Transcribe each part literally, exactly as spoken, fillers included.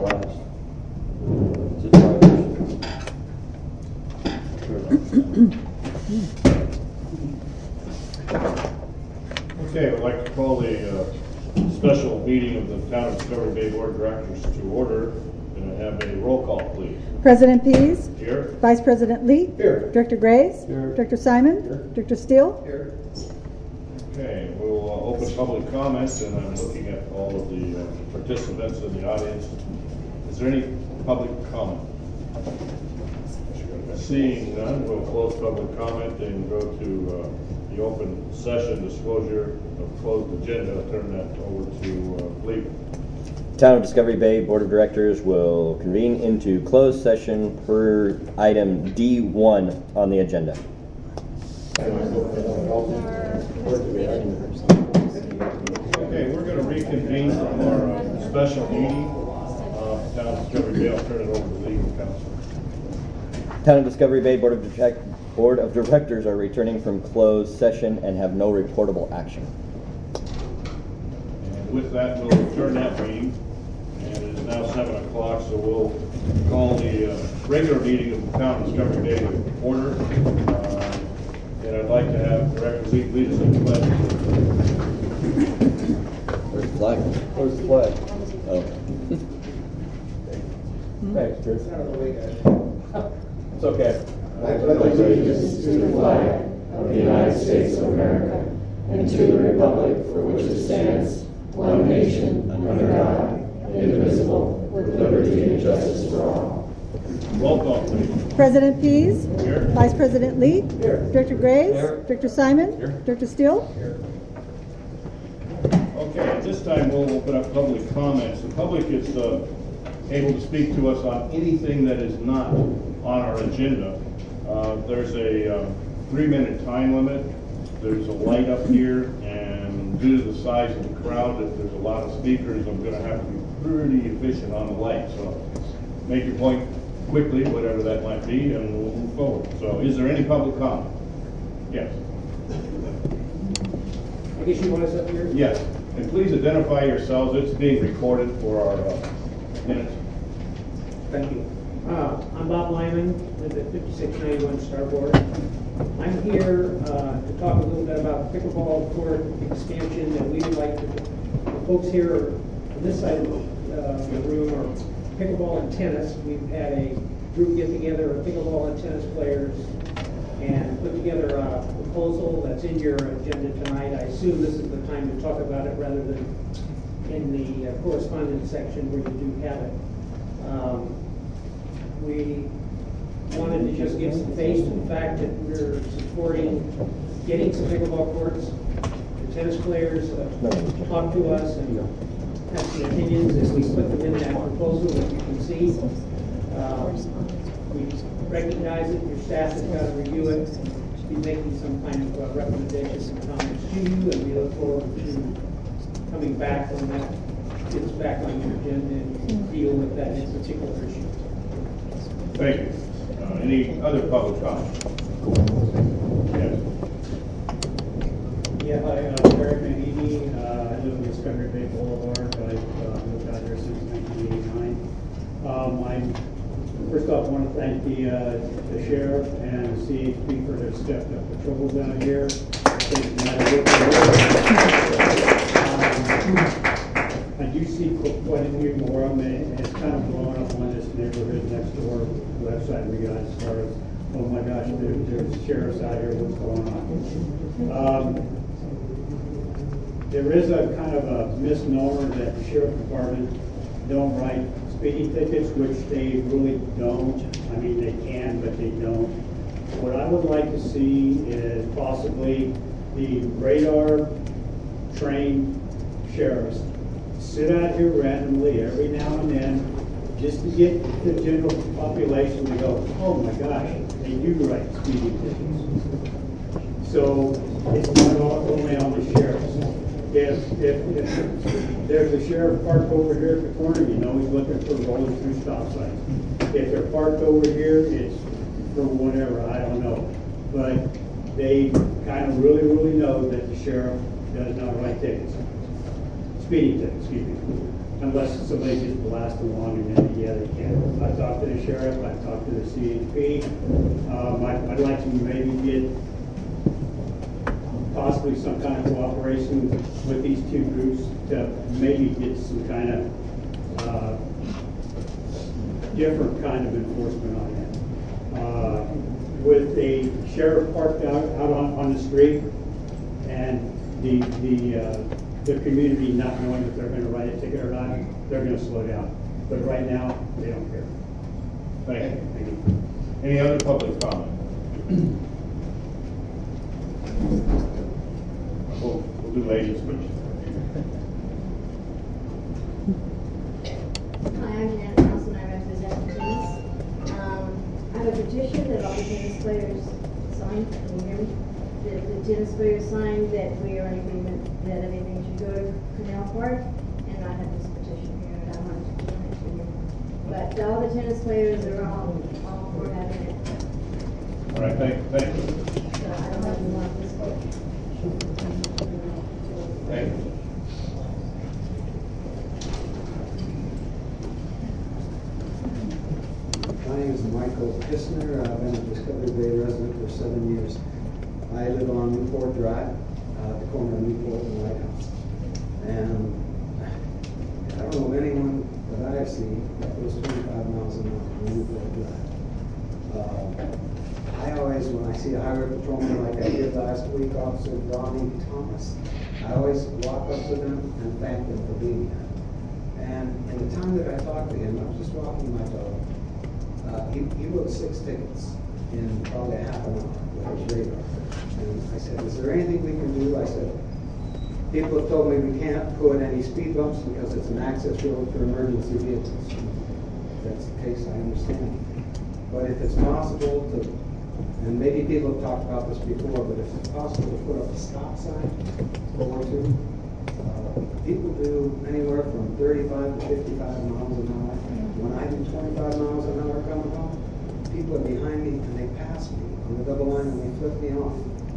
last. It's a violation. Okay, I'd like to call the uh, special meeting of the Town of Discovery Bay Board of Directors to order. Can I have a roll call, please? President Pease. Here. Vice President Lee. Here. Director Graves. Here. Director Simon. Here. Director Steele. Here. Okay, we'll uh, open public comments, and I'm looking at all of the uh, participants in the audience. Is there any public comment? Seeing none, we'll close public comment and go to uh, the open session disclosure of closed agenda. I'll turn that over to uh, Lee. Town of Discovery Bay Board of Directors will convene into closed session per item D one on the agenda. Okay, we're going to reconvene from our uh, special meeting of Town of Discovery Bay. I'll turn it over to legal counsel. Town of Discovery Bay Board of, Direct- Board of Directors are returning from closed session and have no reportable action. And with that, we'll adjourn that meeting. And it is now seven o'clock, so we'll call the uh, regular meeting of the Town of Discovery Bay to order. Uh, and I'd like to have Director Lee lead us in the pledge. Where's the flag? Where's the flag? Oh. Thanks, Chris. It's okay. I pledge allegiance to the flag of the United States of America and to the republic for which it stands, one nation, under God, indivisible, with liberty and justice for all. Roll call, please. President Pease. Here. Vice President Lee. Here. Director Graves. Here. Director Simon. Here. Director Steele. Here. Okay, at this time, we'll open up public comments. The public is uh, able to speak to us on anything that is not on our agenda. Uh, there's a uh, three-minute time limit. There's a light up here, and due to the size of the crowd, if there's a lot of speakers, I'm going to have to be pretty efficient on the light. So make your point quickly, whatever that might be, and we'll move forward. So is there any public comment? Yes. I guess you want us up here? Yes. And please identify yourselves. It's being recorded for our uh, minutes. Thank you. Uh, I'm Bob Lyman, live at fifty-six ninety-one Starboard. I'm here uh, to talk a little bit about pickleball court expansion that we would like to, the folks here on this side of uh, the room are pickleball and tennis. We've had a group get together of pickleball and tennis players and put together a proposal that's in your agenda tonight. I assume this is the time to talk about it rather than in the uh, correspondence section where you do have it. Um, we wanted to just give some face to the fact that we're supporting getting some pickleball courts. The tennis players uh, talk to us and have some opinions as we put them in that proposal that you can see. Uh, we recognize it, your staff has got to review it, be making some kind of uh, recommendations and comments to you, and we look forward to coming back when that gets back on your agenda and deal with that particular issue. Thank you. Uh, any other public comment? Yes. Yeah, hi, I'm Eric Manini. Uh, I live in Discovery Bay Boulevard. I've uh, lived out there since nineteen eighty-nine. Um, I'm first off want to thank the uh, the sheriff and the C H P for their stepped up patrols down here. I think um, I do see quite a few more of them, and it's kind of blowing up on this neighborhood next door website we got as far as, oh my gosh, there, there's sheriffs out here, what's going on? Um, there is a kind of a misnomer that the sheriff department don't write speeding tickets, which they really don't. I mean, they can, but they don't. What I would like to see is possibly the radar trained sheriffs sit out here randomly every now and then just to get the general population to go, oh my gosh, they do write speeding tickets. So it's not all only on the sheriffs. If, if, if there's a sheriff parked over here at the corner, you know he's looking for rolling through stop signs. If they're parked over here, it's for whatever, I don't know. But they kind of really, really know that the sheriff does not write tickets. Speeding tickets, excuse me. unless somebody gets blasted along and then, yeah, they can. I talked to the sheriff, I talked to the C H P. Um, I, I'd like to maybe get possibly some kind of cooperation with these two groups to maybe get some kind of uh, different kind of enforcement on that. Uh, with the sheriff parked out, out on, on the street and the the uh, the community not knowing if they're going to write a ticket or not, they're going to slow down. But right now, they don't care. Thank you. Thank you. Any other public comment? We'll, we'll do ladies first. Hi, I'm Janet Nelson, I represent the tennis. Um, I have a petition that all the tennis players signed, can you hear me? That the tennis players signed that we are in agreement that everything should go to Canal Park, and I have this petition here, and I wanted to present it to you. But all the tennis players are all, all for having it, All right, thank, thank you. so I don't know if you want this book. Thank you. My name is Michael Kistner. I've been a Discovery Bay resident for seven years. I live on Newport Drive, uh, the corner of Newport and White House. And I don't know of anyone that I've seen that goes twenty-five miles an hour on Newport Drive. Uh, I always, when I see a highway patrolman like I did last week, Officer Ronnie Thomas, I always walk up to them and thank them for being here. And in the time that I talked to him, I was just walking my dog. Uh, he, he wrote six tickets in probably a half an hour with his radar. And I said, is there anything we can do? I said, people have told me we can't put any speed bumps because it's an access road for emergency vehicles. If that's the case, I understand. But if it's possible to, and maybe people have talked about this before, but if it's possible to put up a stop sign or two, uh, people do anywhere from thirty-five to fifty-five miles an hour. When I do twenty-five miles an hour coming home, people are behind me and they pass me on the double line and they flip me off.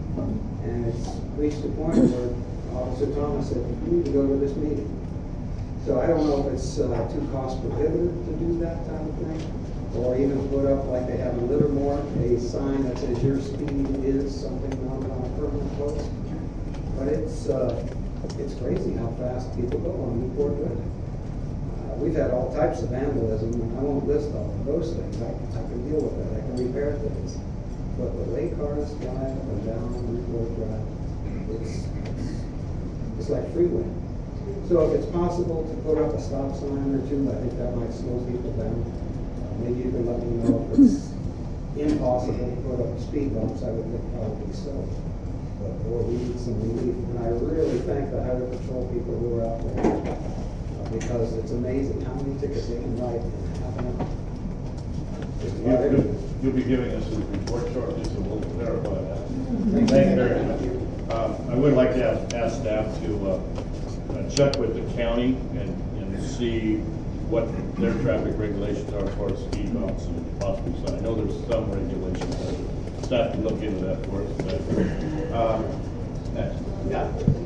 And it's reached a point where Officer Thomas said, you need to go to this meeting. So I don't know if it's uh, too cost prohibitive to do that type of thing, or even put up, like they have in Livermore, a sign that says your speed is something mounted on a permanent post. But it's uh, it's crazy how fast people go on Newport Drive. Uh, we've had all types of vandalism, and I won't list all of those things. I, I can deal with that. I can repair things. But the way cars fly up and down Newport Drive, it's, it's, it's like freeway. So if it's possible to put up a stop sign or two, I think that might slow people down. Uh, maybe you can let me know if it's impossible to put up speed bumps. I would think probably so. But boy, we need some relief. And I really thank the highway patrol people who are out there uh, because it's amazing how many tickets they can write in half an hour. Just about You'll, everything. you'll be giving us a report shortly, so we'll verify that. Thank you very much. Uh, I would like to ask, ask staff to uh, uh, check with the county and, and see what their traffic regulations are as far as speed bumps and possibly sign. I know there's some regulations, but staff can look into that for us. But, uh, next. Yeah.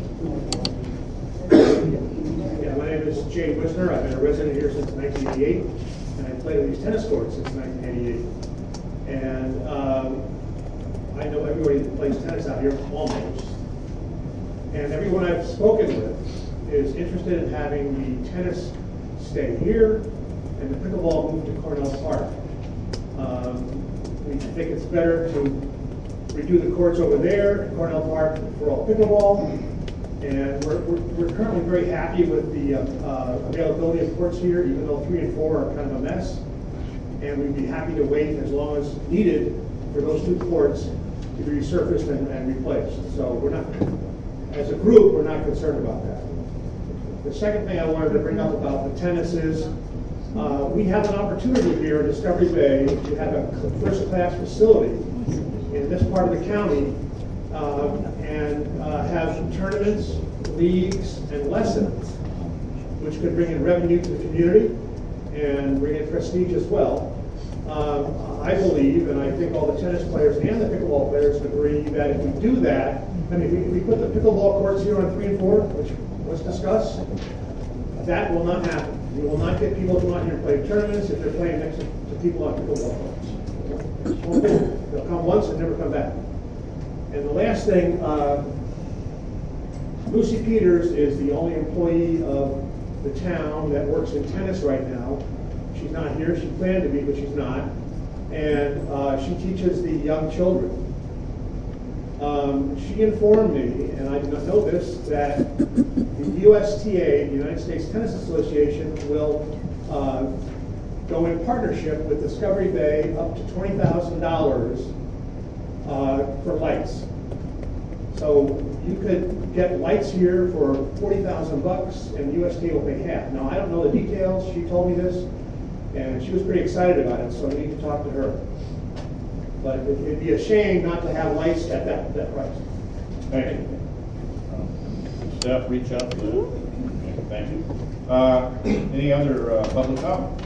Yeah, my name is Jay Wisner. I've been a resident here since nineteen eighty-eight, and I've played on these tennis courts since nineteen eighty-eight. And um, I know everybody that plays tennis out here almost. And everyone I've spoken with is interested in having the tennis stay here and the pickleball move to Cornell Park. Um, we think it's better to redo the courts over there at Cornell Park for all pickleball. And we're, we're, we're currently very happy with the uh, uh, availability of courts here, even though three and four are kind of a mess. And we'd be happy to wait as long as needed for those two courts to be resurfaced and, and replaced. So we're not, as a group, we're not concerned about that. The second thing I wanted to bring up about the tennis is uh, we have an opportunity here in Discovery Bay to have a first-class facility in this part of the county um, and uh, have tournaments, leagues, and lessons, which could bring in revenue to the community and bring in prestige as well. Um, I believe, and I think all the tennis players and the pickleball players agree, that if we do that, I mean, if we, if we put the pickleball courts here on three and four, which was discussed, that will not happen. We will not get people to come out here and play tournaments if they're playing next to to people on pickleball courts. They'll come once and never come back. And the last thing, uh, Lucy Peters is the only employee of the town that works in tennis right now. She's not here. She planned to be, but she's not. And uh, she teaches the young children. Um, she informed me, and I did not know this, that the U S T A, the United States Tennis Association, will uh, go in partnership with Discovery Bay up to twenty thousand dollars uh, for lights. So you could get lights here for forty thousand bucks, and the U S T A will pay half. Now, I don't know the details. She told me this, and she was pretty excited about it, so I need to talk to her. But it- it'd be a shame not to have lights at that, that price. Thank you. Uh, Staff, reach out to them. Okay, thank you. Uh, Any other uh, public comment?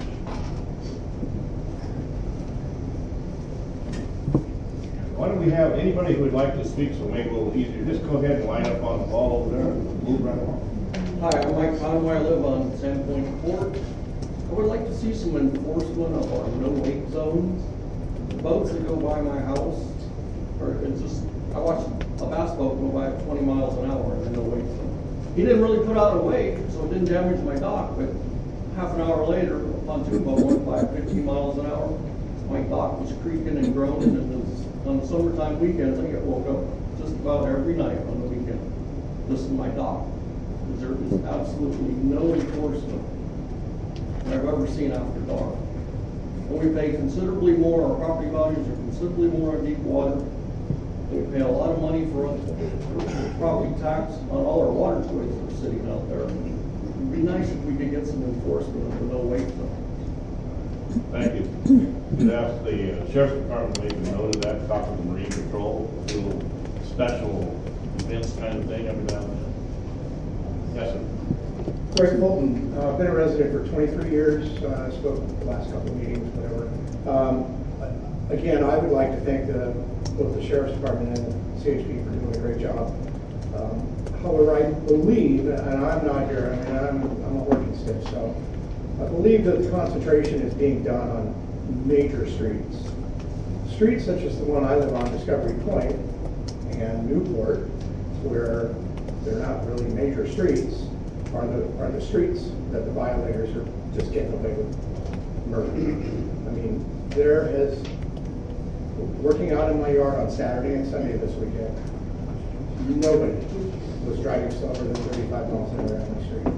Why don't we have anybody who would like to speak, so make it a little easier, just go ahead and line up on the wall over there and move right along. Hi, I'm Mike Conway. I live on Sandpoint Court. I would like to see some enforcement of our no-wake zones. The boats that go by my house, or it's just, I watched a bass boat go by at twenty miles an hour in the no-wake zone. He didn't really put out a wake, so it didn't damage my dock, but half an hour later, a pontoon boat went by at fifty miles an hour. My dock was creaking and groaning, and it was, on summertime weekends, I get woke up just about every night on the weekend, listen to my dock. There is absolutely no enforcement that I've ever seen after dark. And we pay considerably more, our property values are considerably more on deep water. We pay a lot of money for, for property tax on all our water toys that are sitting out there. It'd be nice if we could get some enforcement of the no-wake zone. Thank you. You'd ask the uh, Sheriff's Department to make a note of that, talk to the Marine Patrol, do a little special events kind of thing every now and then. Yes, sir. Greg Fulton, uh, been a resident for twenty-three years, uh, spoke at the last couple of meetings, whatever. Um, again, I would like to thank the, both the Sheriff's Department and the C H P for doing a great job. Um, however, I believe, and I'm not here, I mean, I'm, I'm a working stiff, so I believe that the concentration is being done on major streets. Streets such as the one I live on, Discovery Point, and Newport, where they're not really major streets, are the are the streets that the violators are just getting away with murder. I mean, there is, working out in my yard on Saturday and Sunday this weekend, nobody was driving slower than thirty-five miles an hour on the street.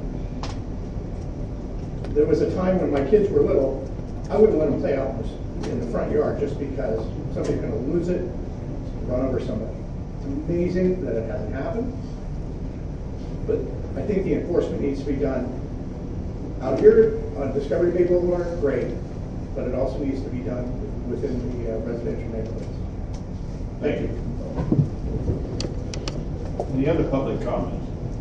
There was a time when my kids were little, I wouldn't let them play out in the front yard just because somebody's going to lose it, run over somebody. It's amazing that it hasn't happened, but I think the enforcement needs to be done out here on Discovery Bay Boulevard, great, but it also needs to be done within the uh, residential neighborhoods. Thank you. Any other public comments?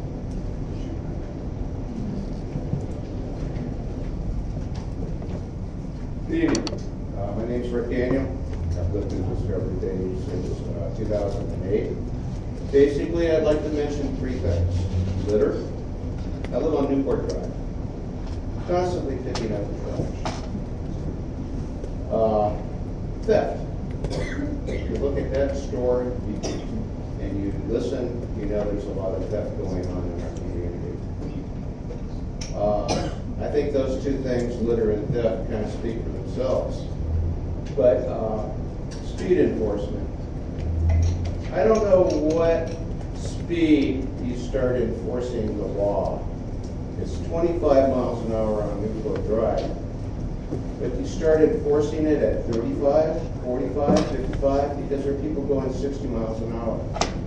Good evening. Uh, my name's Rick Daniel. I've lived in Discovery Bay since uh, two thousand eight. Basically, I'd like to mention three things. Litter. I live on Newport Drive. Constantly picking up the trash. Uh, theft. If you look at that store you, and you listen, you know there's a lot of theft going on in our community. Uh, I think those two things, litter and theft, kind of speak for themselves. But uh, speed enforcement. I don't know what speed you start enforcing the law. It's twenty-five miles an hour on Newport Drive. But you start enforcing it at thirty-five, forty-five, fifty-five, because there are people going sixty miles an hour.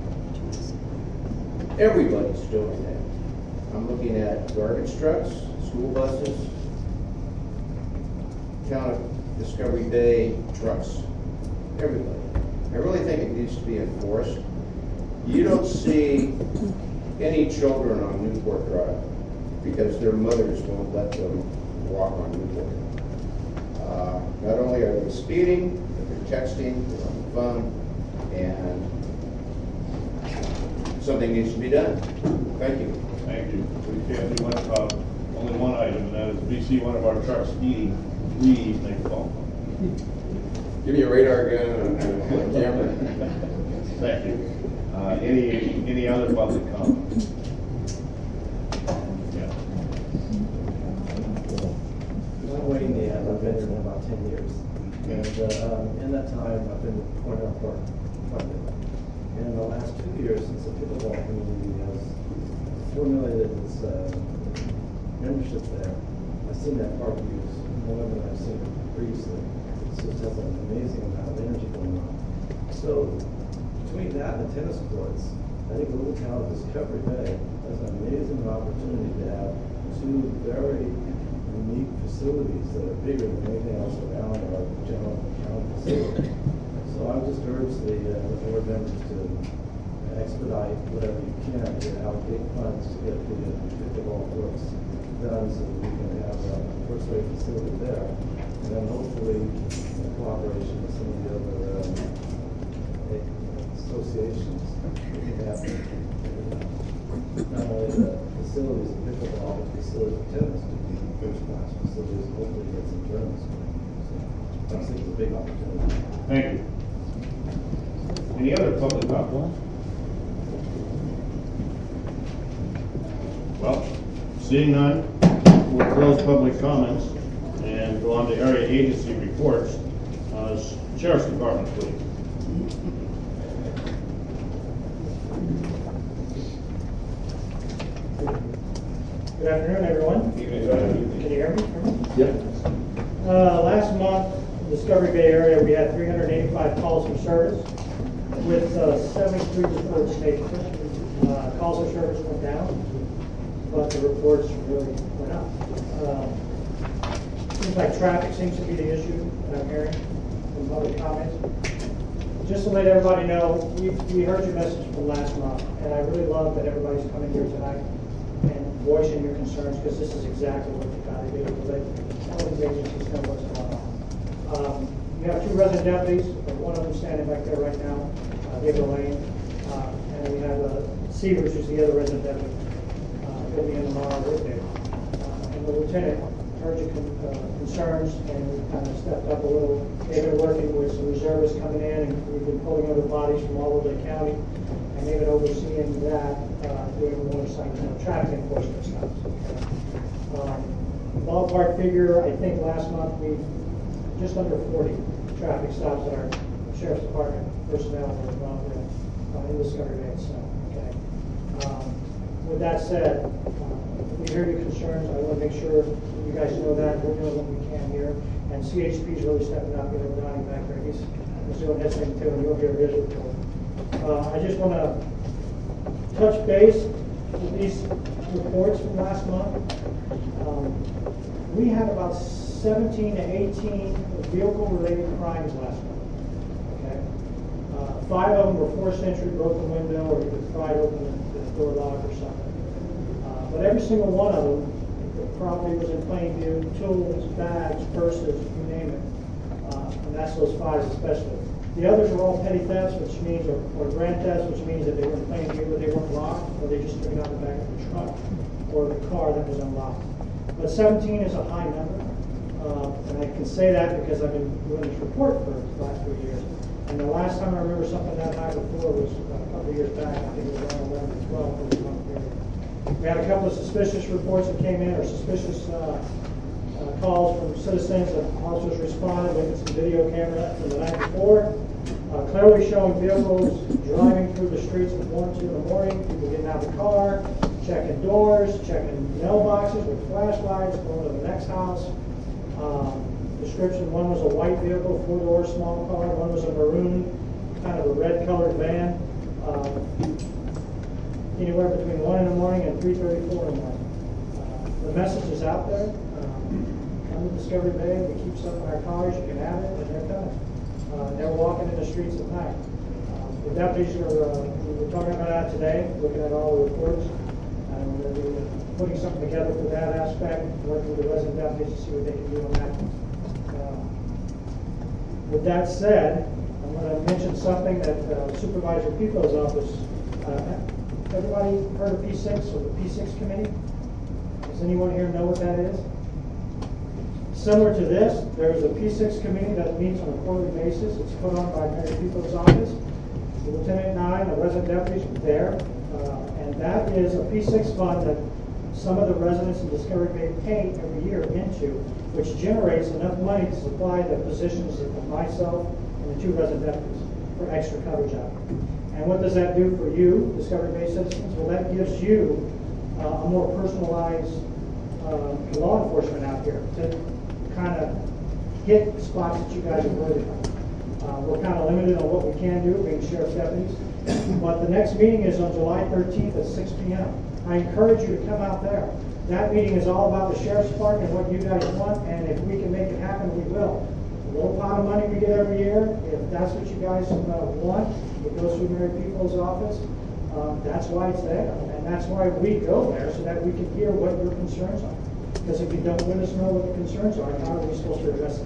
Everybody's doing it. I'm looking at garbage trucks, school buses, town of Discovery Bay trucks, everybody. I really think it needs to be enforced. You don't see any children on Newport Drive because their mothers won't let them walk on Newport. Uh, not only are they speeding, but they're texting, they're on the phone, and something needs to be done. Thank you. Thank you. We can do one, uh, only one item, and that is if you see one of our trucks speeding, please make a phone. Give me a radar gun and a camera. Thank you. Uh, any, any other public comment? Yeah. I'm Wayne Neal. I've been here for about ten years. And uh, um, in that time, I've been with Cornell Park quite a bit. And in the last two years, since the pickleball community has formulated its uh, membership there, I've seen that park used more than I've seen it previously. It just has an amazing amount of energy going on. So between that and the tennis courts, I think the little town of Discovery Bay has an amazing opportunity to have two very unique facilities that are bigger than anything else around our general county facility. So I would just urge the, uh, the board members to expedite whatever you can to allocate funds to get the uh, pickleball courts done so that we can have a first-rate facility there. And then hopefully in cooperation with some of the other um, associations, we can have uh, not only the facilities of pickleball, but facilities of tennis to be first-class facilities, and hopefully get some tournaments going. So I think it's a big opportunity. Thank you. Any other public comment? Well, seeing none, we'll close public comments and go on to area agency reports. Uh, Sheriff's Department, please. Good afternoon, everyone. Can you hear me? Yep. Uh, last month, in the Discovery Bay area, we had three hundred eighty-five calls for service, with uh, seventy-three reports taken. Uh, calls for service went down, but the reports really went up. Um, seems like traffic seems to be the issue that I'm hearing from public comments. Just to let everybody know, we we heard your message from last month, and I really love that everybody's coming here tonight and voicing your concerns, because this is exactly what you've got to do to let all these agencies know what's going on. Um, you have two resident deputies, one of them standing back there right now, uh, David Lane, uh, and we have uh, Severs, who's the other resident deputy. Uh, he'll be in tomorrow with me. Uh, and the lieutenant heard your con uh, concerns, and we kind of stepped up a little. They've been working with some reservists coming in, and we've been pulling other bodies from all over the county, and they've been overseeing that, uh, doing more like, you know, traffic enforcement stuff. Um, ballpark figure, I think last month we just under forty traffic stops that our sheriff's department personnel were involved with uh, in Discovery Bay itself. Okay. Um, with that said, uh, we hear your concerns. I want to make sure you guys know that we're doing what we can here, and C H P is really stepping up. You know, Donnie back there, he's, he's doing his thing too, and you'll hear his report. Uh, I just want to touch base with these reports from last month. Um, we had about seventeen to eighteen vehicle-related crimes last month. Okay, uh, five of them were forced entry, broke the window, or either pried open the, the door lock or something. Uh, but every single one of them, the property was in plain view: tools, bags, purses, you name it. Uh, and that's those five especially. The others were all petty thefts, which means, or, or grand thefts, which means that they were in plain view, but they weren't locked, or they just took it out the back of the truck or the car that was unlocked. But seventeen is a high number, uh, and I can say that because I've been doing this report for the last three years. And the last time I remember something that high before was a couple of years back. I think it was around eleven or twelve for the month period. We had a couple of suspicious reports that came in, or suspicious uh, uh, calls from citizens, and officers responded with some video camera from the night before, uh, clearly showing vehicles driving through the streets at one, two in the morning, people getting out of the car, checking doors, checking mailboxes with flashlights, going to the next house. Um, description, one was a white vehicle, four-door small car, one was a maroon, kind of a red-colored van. Um, anywhere between one in the morning and three thirty-four in the morning. Uh, the message is out there. Um, come to Discovery Bay, we keep stuff in our cars, you can have it, and they're coming. Uh, they're walking in the streets at night. Um, the deputies are, uh, we were talking about that today, looking at all the reports. And we're going to be putting something together for that aspect, working with the resident deputies to see what they can do on that. Uh, with that said, I'm going to mention something that uh, Supervisor Pico's office, uh, everybody heard of P six or the P six committee? Has Does anyone here know what that is? Similar to this, there's a P six committee that meets on a quarterly basis. It's put on by Mary Peoples' office. The lieutenant and I and the resident deputies were there. Uh, and that is a P six fund that some of the residents in Discovery Bay pay every year into, which generates enough money to supply the positions of myself and the two resident deputies for extra coverage out. And what does that do for you, Discovery Bay citizens? Well, that gives you uh, a more personalized uh, law enforcement out here to kind of hit spots that you guys are worried about. Uh, we're kind of limited on what we can do, being sheriff's deputies. But the next meeting is on July thirteenth at six P M I encourage you to come out there. That meeting is all about the sheriff's department and what you guys want, and if we can make it happen, we will. The little pot of money we get every year, if that's what you guys uh, want, it goes through Mary Peoples' office. Um, that's why it's there, and that's why we go there, so that we can hear what your concerns are. Because if you don't let us know what the concerns are, how are we supposed to address them?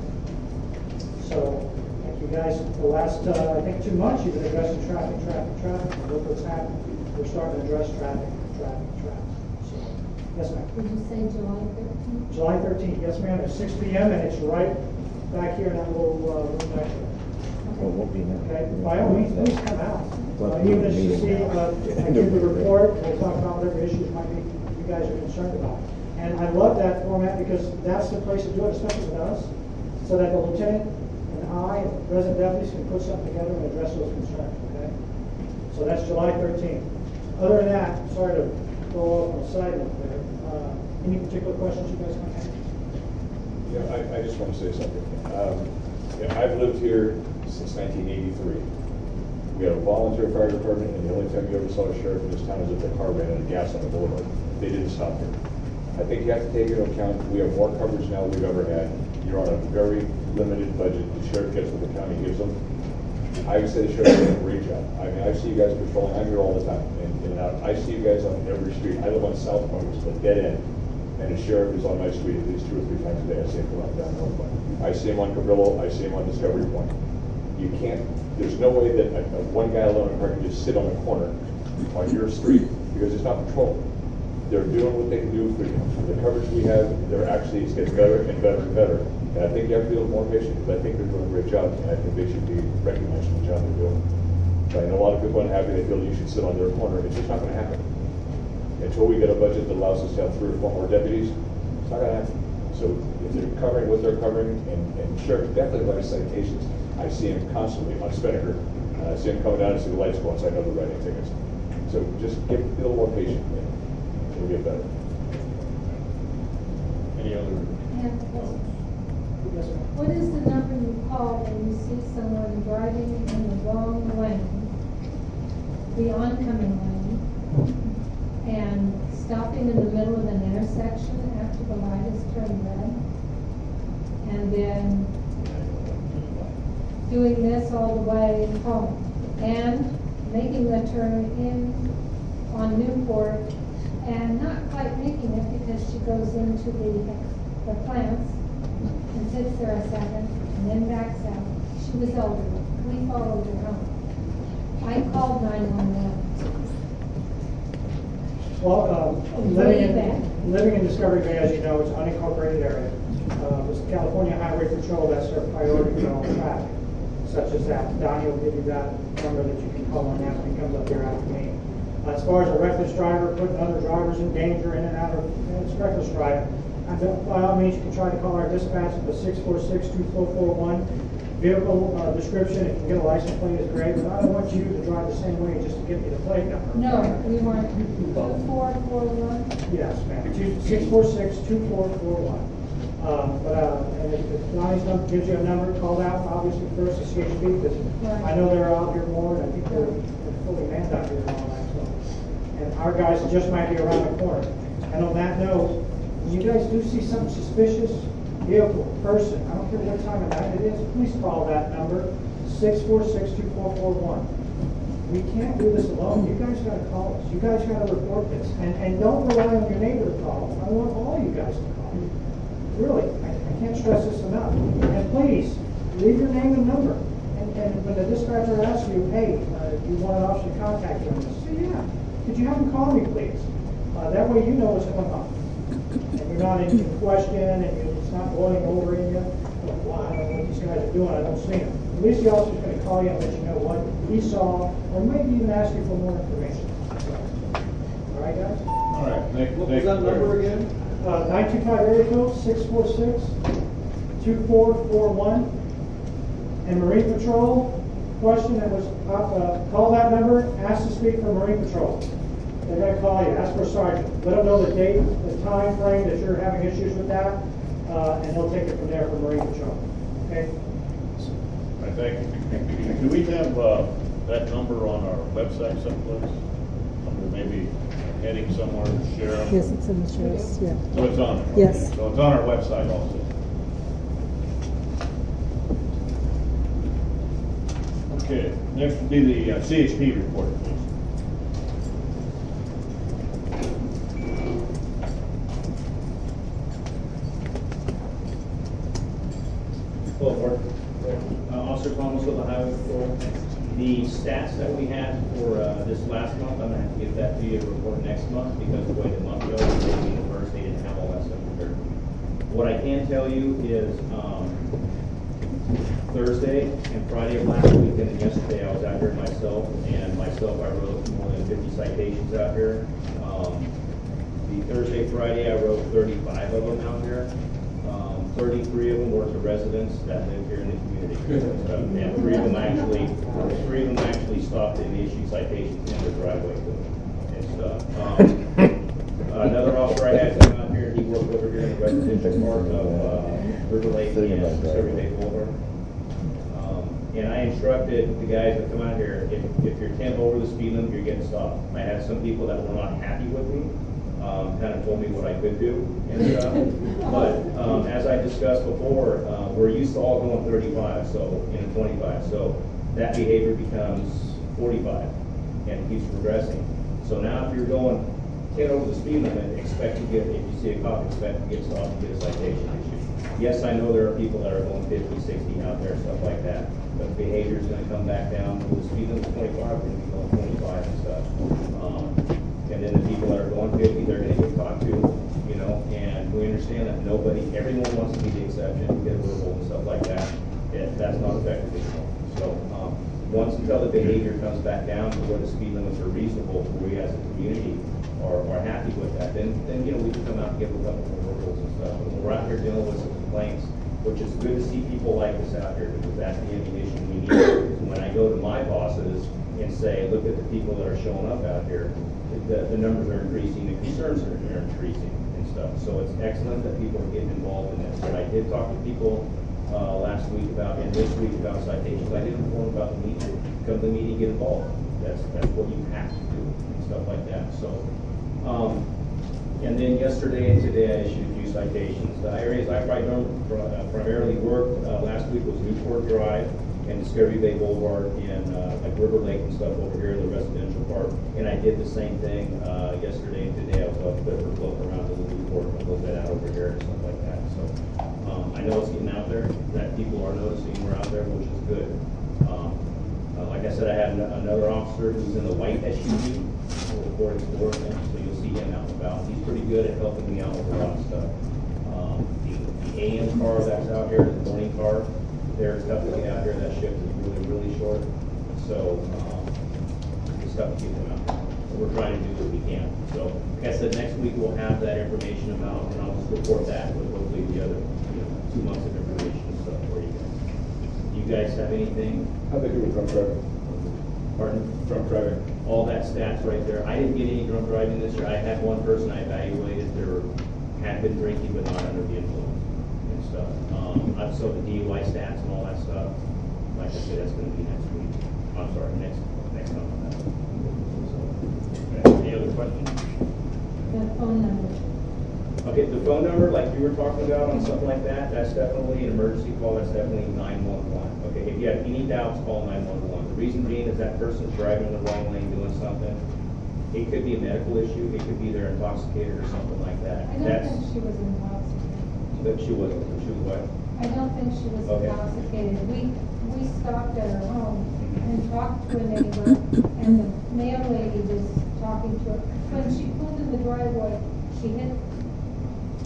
So, like you guys, the last, uh, I think, two months, you've been addressing traffic, traffic, traffic, and look what's happening. We're starting to address traffic, traffic, traffic. So, yes, ma'am. Did you say July thirteenth? July thirteenth, yes, ma'am, at six P M and it's right back here in that little uh, room back there. Well, won't be now. Okay, by all means, please come out. Uh, even if you see, uh, I give the report, we'll talk about whatever issues might be you guys are concerned about. And I love that format because that's the place to do it, especially with us, so that the lieutenant and I and resident deputies can put something together and address those concerns, okay? So that's July thirteenth. Other than that, sorry to go off on a side note there. Uh, any particular questions you guys might have? Yeah, I, I just want to say something. Um, yeah, I've lived here since nineteen eighty-three. We had a volunteer fire department, and the only time you ever saw a sheriff in this town was if the car ran out of gas on the boulevard. They didn't stop here. I think you have to take into account, we have more coverage now than we've ever had. You're on a very limited budget. The sheriff gets what the county gives them. I would say the sheriff does a great job. I mean, I see you guys patrolling. I'm here all the time, and, and I see you guys on every street. I live on South Point, which is a dead end, and the sheriff is on my street at least two or three times a day. I see him come up down North Point. I see him on Cabrillo. I see him on Discovery Point. You can't. There's no way that a, a one guy alone in a car can just sit on the corner on your street because it's not patrolling. They're doing what they can do for you. The coverage we have, they're actually, it's getting better and better and better. And I think you have to be a little more patient because I think they're doing a great job, and I think they should be recognized for the job they're doing. So I know a lot of people aren't happy, they feel you should sit on their corner. It's just not going to happen. Until we get a budget that allows us to have three or four more deputies, it's not going to happen. So if they're covering what they're covering, and, and sure, definitely by citations. I see them constantly on Spinnaker. Uh, I see them coming down and see the lights go on, so I know they're writing tickets. So just get, be a little more patient. It'll get better. Any other? I have a question. What is the number you call when you see someone driving in the wrong lane, the oncoming lane, and stopping in the middle of an intersection after the light is turned red, and then doing this all the way home, and making the turn in on Newport, and not quite making it because she goes into the, the plants and sits there a second and then backs out. She was elderly. We followed her home. I called nine one one. Well, um, living in, living in Discovery Bay, as you know, it's an unincorporated area. Uh, with the California Highway Patrol, that's their priority for all traffic, such as that. Donnie will give you that number that you can call on that when he comes up here after me. Uh, as far as a reckless driver putting other drivers in danger in and out of, it's reckless driving. And by all means, you can try to call our dispatch at the six four six, two four four one. Vehicle uh, description, if you get a license plate, is great, but I don't want you to drive the same way just to get me the plate number. No, we want two four four one. Yes, ma'am. six four six, two four four one. Um, but uh, and if, if Donnie's number gives you a number, call out obviously first to C H P because right. I know they're out here more, and I think they're, they're fully manned out here and all that. So, and our guys just might be around the corner. And on that note, when you guys do see something suspicious, vehicle, person, I don't care what time of night it is, please call that number, six four six, two four four one. We can't do this alone. You guys got to call us. You guys got to report this. And and don't rely on your neighbor to call. I want all you guys to call. Really, I, I can't stress this enough. And please, leave your name and number. And, and when the dispatcher asks you, hey, uh, do you want an officer to contact you on this? Say, yeah. Could you have him call me, please? Uh, that way you know what's going on. and you're not in question, and you're- it's not boiling over in you, well, I don't know what these guys are doing, I don't see them. At least the officer's gonna call you and let you know what he saw, or maybe even ask you for more information. All right, guys? All right, next, What was next. that number again? Uh, nine two five area code, six four six, two four four one. And Marine Patrol, question that was, uh, call that number, ask to speak for Marine Patrol. They're gonna call you, ask for a sergeant. Let them know the date, the time frame that you're having issues with that, uh, and they'll take it from there for Marine Patrol. Okay? I think, do we have, uh, that number on our website someplace? Under maybe a heading somewhere, sheriff? Yes, it's in the sheriff's, yeah. So it's on it? Yes. So it's on our website also? Okay, next will be the uh, C H P report, please. Hello, Board. Uh, Officer Thomas with the Highway Patrol. The stats that we had for uh, this last month, I'm gonna have to give that to you to report next month because the way the month goes, they being the first, they didn't have all that stuff prepared. What I can tell you is um, Thursday and Friday of last week and then yesterday I was out here myself, and myself I wrote more than fifty citations out here. Um, the Thursday, Friday I wrote thirty-five of them out here. Um, thirty-three of them were to residents that live here in the community. Uh, and three of them actually, three of them actually stopped and issued citations in the driveway to them and stuff. Um, another officer I had come out here, he worked over here in the residential part of uh, River Lake and Discovery Bay Boulevard. Um, and I instructed the guys that come out here, if, if you're ten over the speed limit, you're getting stopped. I had some people that were not happy with me. Um, kind of told me what I could do and stuff. But um, as I discussed before, uh, we're used to all going thirty-five, so in twenty-five. So that behavior becomes forty-five and keeps progressing. So now if you're going ten over the speed limit, expect to get, if you see a cop, expect to get stopped and get a citation issued. Yes, I know there are people that are going fifty, sixty out there, stuff like that. But behavior is going to come back down. The speed limit is twenty-five, we're going to be going twenty-five and stuff. Um, And then the people that are going fifty, they're gonna get caught too, you know, and we understand that nobody, everyone wants to be the exception, get a verbal and stuff like that. It, that's not effective anymore. So, um, once until the behavior comes back down to where the speed limits are reasonable, where we as a community are, are happy with that, then, then, you know, we can come out and give a couple more verbals and stuff. But when we're out here dealing with some complaints, which is good to see people like this out here, because that's the ammunition we need. Because when I go to my bosses and say, look at the people that are showing up out here, The, the numbers are increasing, the concerns are, are increasing and stuff. So it's excellent that people are getting involved in this. But I did talk to people uh, last week about, and this week about citations. I did inform about the meeting. Come to the meeting, get involved. That's that's what you have to do and stuff like that. So, um, and then yesterday and today I issued a few citations. The areas I primarily worked uh, last week was Newport Drive and Discovery Bay Boulevard and uh, like River Lake and stuff over here in the residential part. And I did the same thing uh, yesterday and today. I was up there for floating around to the Newport and a little bit out over here and stuff like that. So um, I know it's getting out there, that people are noticing we're out there, which is good. Um, uh, like I said, I had an another officer who's in the white S U V reporting for him, so you'll see him out and about. He's pretty good at helping me out with a lot of stuff. Um, the, the A M car that's out here, the morning car, there's stuff to get out here. That shift is really, really short. So, um, the stuff to get them out. So we're trying to do what we can. So, like I said, next week we'll have that information about, and I'll just report that with hopefully the other, you know, two months of information and stuff for you guys. Do you guys have anything? How they do with drunk driving? Pardon? Drunk driving. All that stats right there. I didn't get any drunk driving this year. I had one person I evaluated. They were, had been drinking but not under the influence. Stuff. Um, I've so the D U I stats and all that stuff. Like I said, that's going to be next week. I'm sorry, next next month. So, okay. Any other questions? The phone number. Okay, the phone number, like you were talking about on something like that, that's definitely an emergency call. That's definitely nine one one. Okay, if you have any doubts, call nine one one. The reason being is that person's driving in the wrong lane, doing something. It could be a medical issue. It could be they're intoxicated or something like that. I don't That's, think she was intoxicated. But she wasn't. She was what? I don't think she was Okay. intoxicated. We, we stopped at her home and talked to a neighbor, and the mail lady was talking to her. When she pulled in the driveway, she hit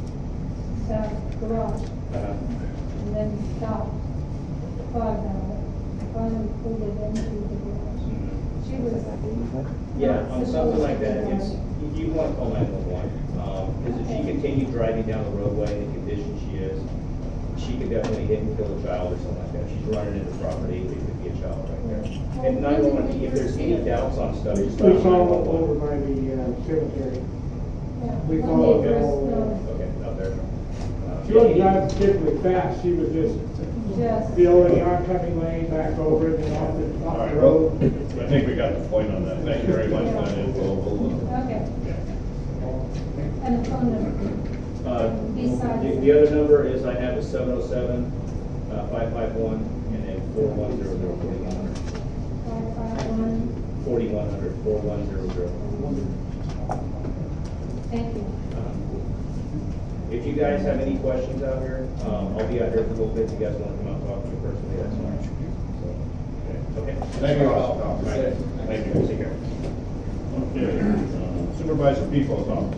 the garage Uh, and then stopped. Thought about it. Finally pulled it into the garage. She was. Yeah, on something like that, it's, you you want to call nine one one. Um, because if she continued driving down the roadway in the condition she is, she could definitely hit and kill a child or something like that. She's running into property, it could be a child right there. And nine one one, if there's any doubts on stuff, just We dial follow nine one over one. by the uh, cemetery. Yeah. We One follow day her. there's, Okay, out there. Uh, She wasn't driving particularly fast, she was just Just. below the oncoming lane, back over it, and off the, All off right, the well, road. I think we got the point on that. Thank you very much for that info. We'll, uh, Okay. And the phone number. Uh, Besides. The, the other number is I have a seven oh seven, uh, five five one, and then four one zero zero forty-one hundred. Five five one. Forty-one hundred, four one zero zero. Thank you. If you guys have any questions out here, um, I'll be out here for a little bit. If you guys want to come out and talk to me personally, that's fine. So, okay. Thank you. All right. Thank you. Take care. Okay, uh, Supervisor Peoples' office.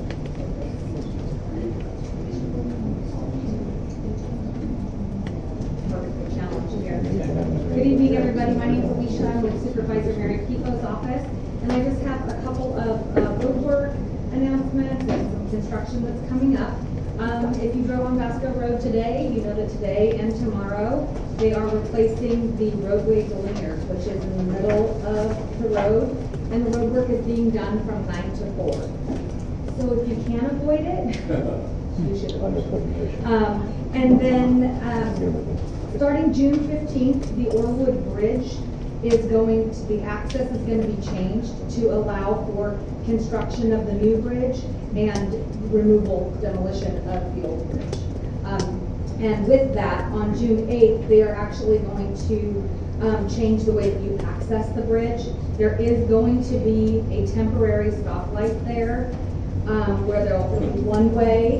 Challenge here. Good evening, everybody. My name is Alicia. I'm with Supervisor Mary Pico's office, and I just have a couple of uh, road work announcements and some construction that's coming up. Um, if you drove on Vasco Road today, you know that today and tomorrow they are replacing the roadway delineators, which is in the middle of the road, and the road work is being done from nine to four. So if you can avoid it, you should avoid it. Um, and then um, starting June fifteenth, the Orwood Bridge is going to, the access is going to be changed to allow for construction of the new bridge and removal, demolition of the old bridge. Um, and with that, on June eighth, they are actually going to um, change the way that you access the bridge. There is going to be a temporary stoplight there um, where there will be one way,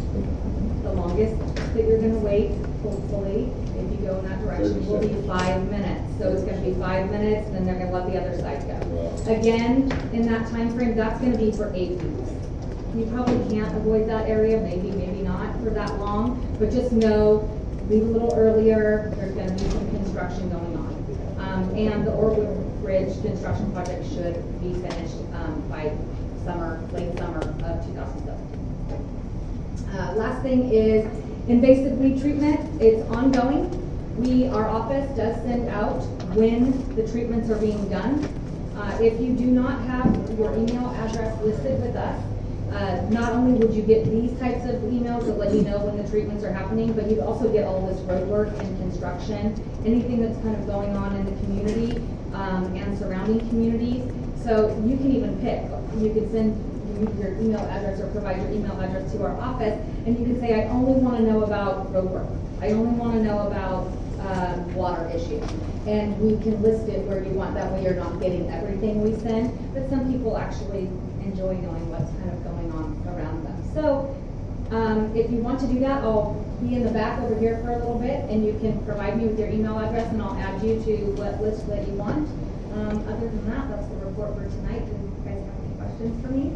the longest that you're going to wait, hopefully, if you go in that direction, will be five minutes. So it's going to be five minutes, and then they're going to let the other side go. Again, in that time frame, that's going to be for eight weeks. You probably can't avoid that area, maybe, maybe not for that long, but just know, leave a little earlier, there's going to be some construction going on. Um, and the Orwood Bridge construction project should be finished um, by summer, late summer of two thousand seventeen. Uh, last thing is invasive weed treatment. It's ongoing. We, our office does send out when the treatments are being done. Uh, if you do not have your email address listed with us, uh, not only would you get these types of emails that let you know when the treatments are happening, but you'd also get all this road work and construction, anything that's kind of going on in the community um, and surrounding communities. So you can even pick. You can send your email address or provide your email address to our office, and you can say, I only want to know about road work. I only want to know about um, water issues. And we can list it where you want. That way you're not getting everything we send. But some people actually enjoy knowing what's kind of going on around them. So um, if you want to do that, I'll be in the back over here for a little bit, and you can provide me with your email address, and I'll add you to what list that you want. Um, other than that, that's the report for tonight. Do you guys have any questions for me?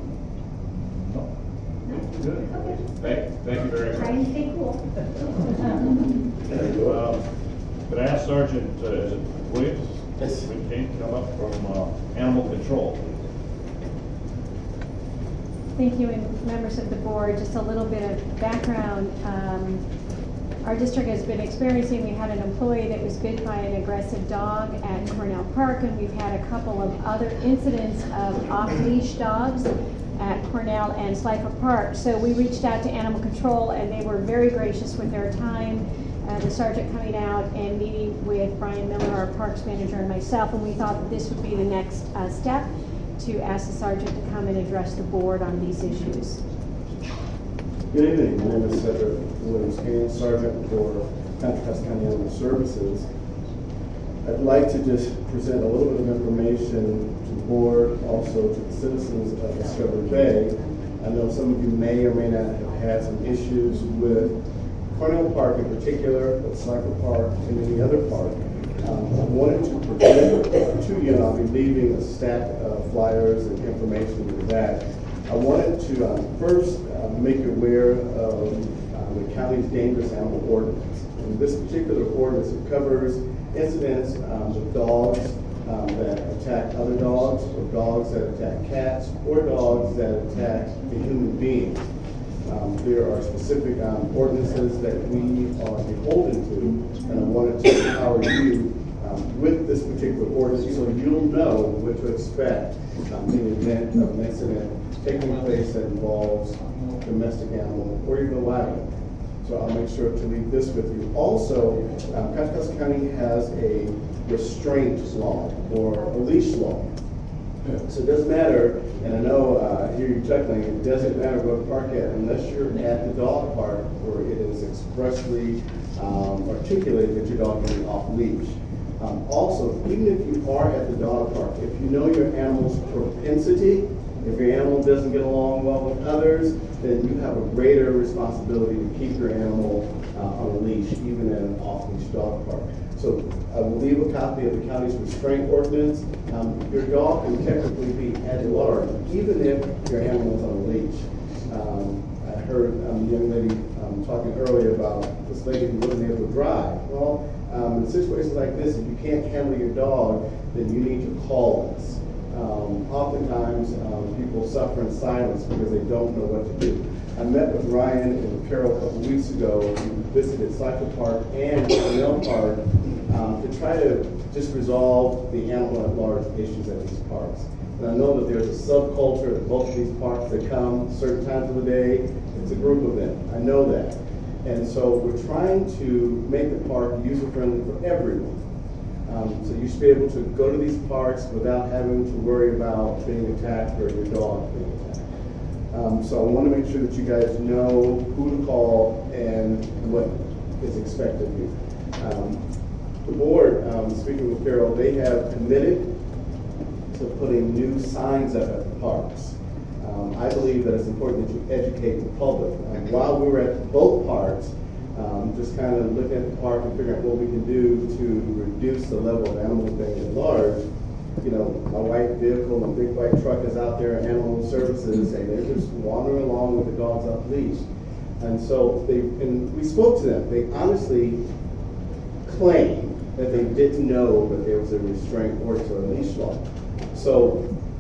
No? Good. Okay. Thank, thank you very much. Try and stay cool. Um, Could I ask Sergeant, uh, is it Williams? Yes. Kane to come up from uh, Animal Control? Thank you, and members of the board. Just a little bit of background. Um, our district has been experiencing, we had an employee that was bit by an aggressive dog at Cornell Park, and we've had a couple of other incidents of off-leash dogs at Cornell and Slifer Park. So we reached out to Animal Control, and they were very gracious with their time. Uh, the sergeant coming out and meeting with Brian Miller, our parks manager, and myself, and we thought that this would be the next uh, step to ask the sergeant to come and address the board on these issues. Good evening. My name is Cedric Williams Kane, Sergeant for Contra Costa County Animal Services. I'd like to just present a little bit of information to the board, also to the citizens of Discovery Bay. I know some of you may or may not have had some issues with Cornell Park in particular, but Slifer Park and any other park. Um, I wanted to present to you, and I'll be leaving a stack of flyers and information with that. I wanted to um, first uh, make you aware of uh, county's dangerous animal ordinance. And this particular ordinance, it covers incidents um, with dogs um, that attack other dogs, or dogs that attack cats, or dogs that attack a human being. Um, there are specific um, ordinances that we are beholden to, and I wanted to empower you um, with this particular ordinance so you'll know what to expect um, in the event of an incident taking place that involves domestic animal or even livestock. So I'll make sure to leave this with you. Also, um, Contra Costa County has a restraint law or a leash law. So it doesn't matter, and I know uh, I hear you chuckling, it doesn't matter what park at unless you're at the dog park where it is expressly um, articulated that your dog can be off leash. Um, also, even if you are at the dog park, if you know your animal's propensity, if your animal doesn't get along well with others, then you have a greater responsibility to keep your animal uh, on a leash, even at an off-leash dog park. So I will leave a copy of the county's restraint ordinance. Um, your dog can technically be at large, even if your animal is on a leash. Um, I heard um, a young lady um, talking earlier about this lady who wasn't able to drive. Well, um, in situations like this, if you can't handle your dog, then you need to call us. Um, oftentimes, um, people suffer in silence because they don't know what to do. I met with Ryan and Carol a couple weeks ago. We visited Cycle Park and Cornell Park um, to try to just resolve the animal at large issues at these parks. And I know that there's a subculture at both of these parks that come certain times of the day. It's a group of them. I know that. And so we're trying to make the park user-friendly for everyone. Um, so you should be able to go to these parks without having to worry about being attacked or your dog being attacked. Um, so I want to make sure that you guys know who to call and what is expected of you. Um, the board, um, speaking with Carol, they have committed to putting new signs up at the parks. Um, I believe that it's important that you educate the public. Um, while we were at both parks, Um, just kind of looking at the park and figuring out what we can do to reduce the level of animals being at large. You know, my white vehicle, my big white truck is out there, animal services, and they're just wandering along with the dogs off leash. And so they, and we spoke to them. They honestly claim that they didn't know that there was a restraint ordinance or a leash law. So,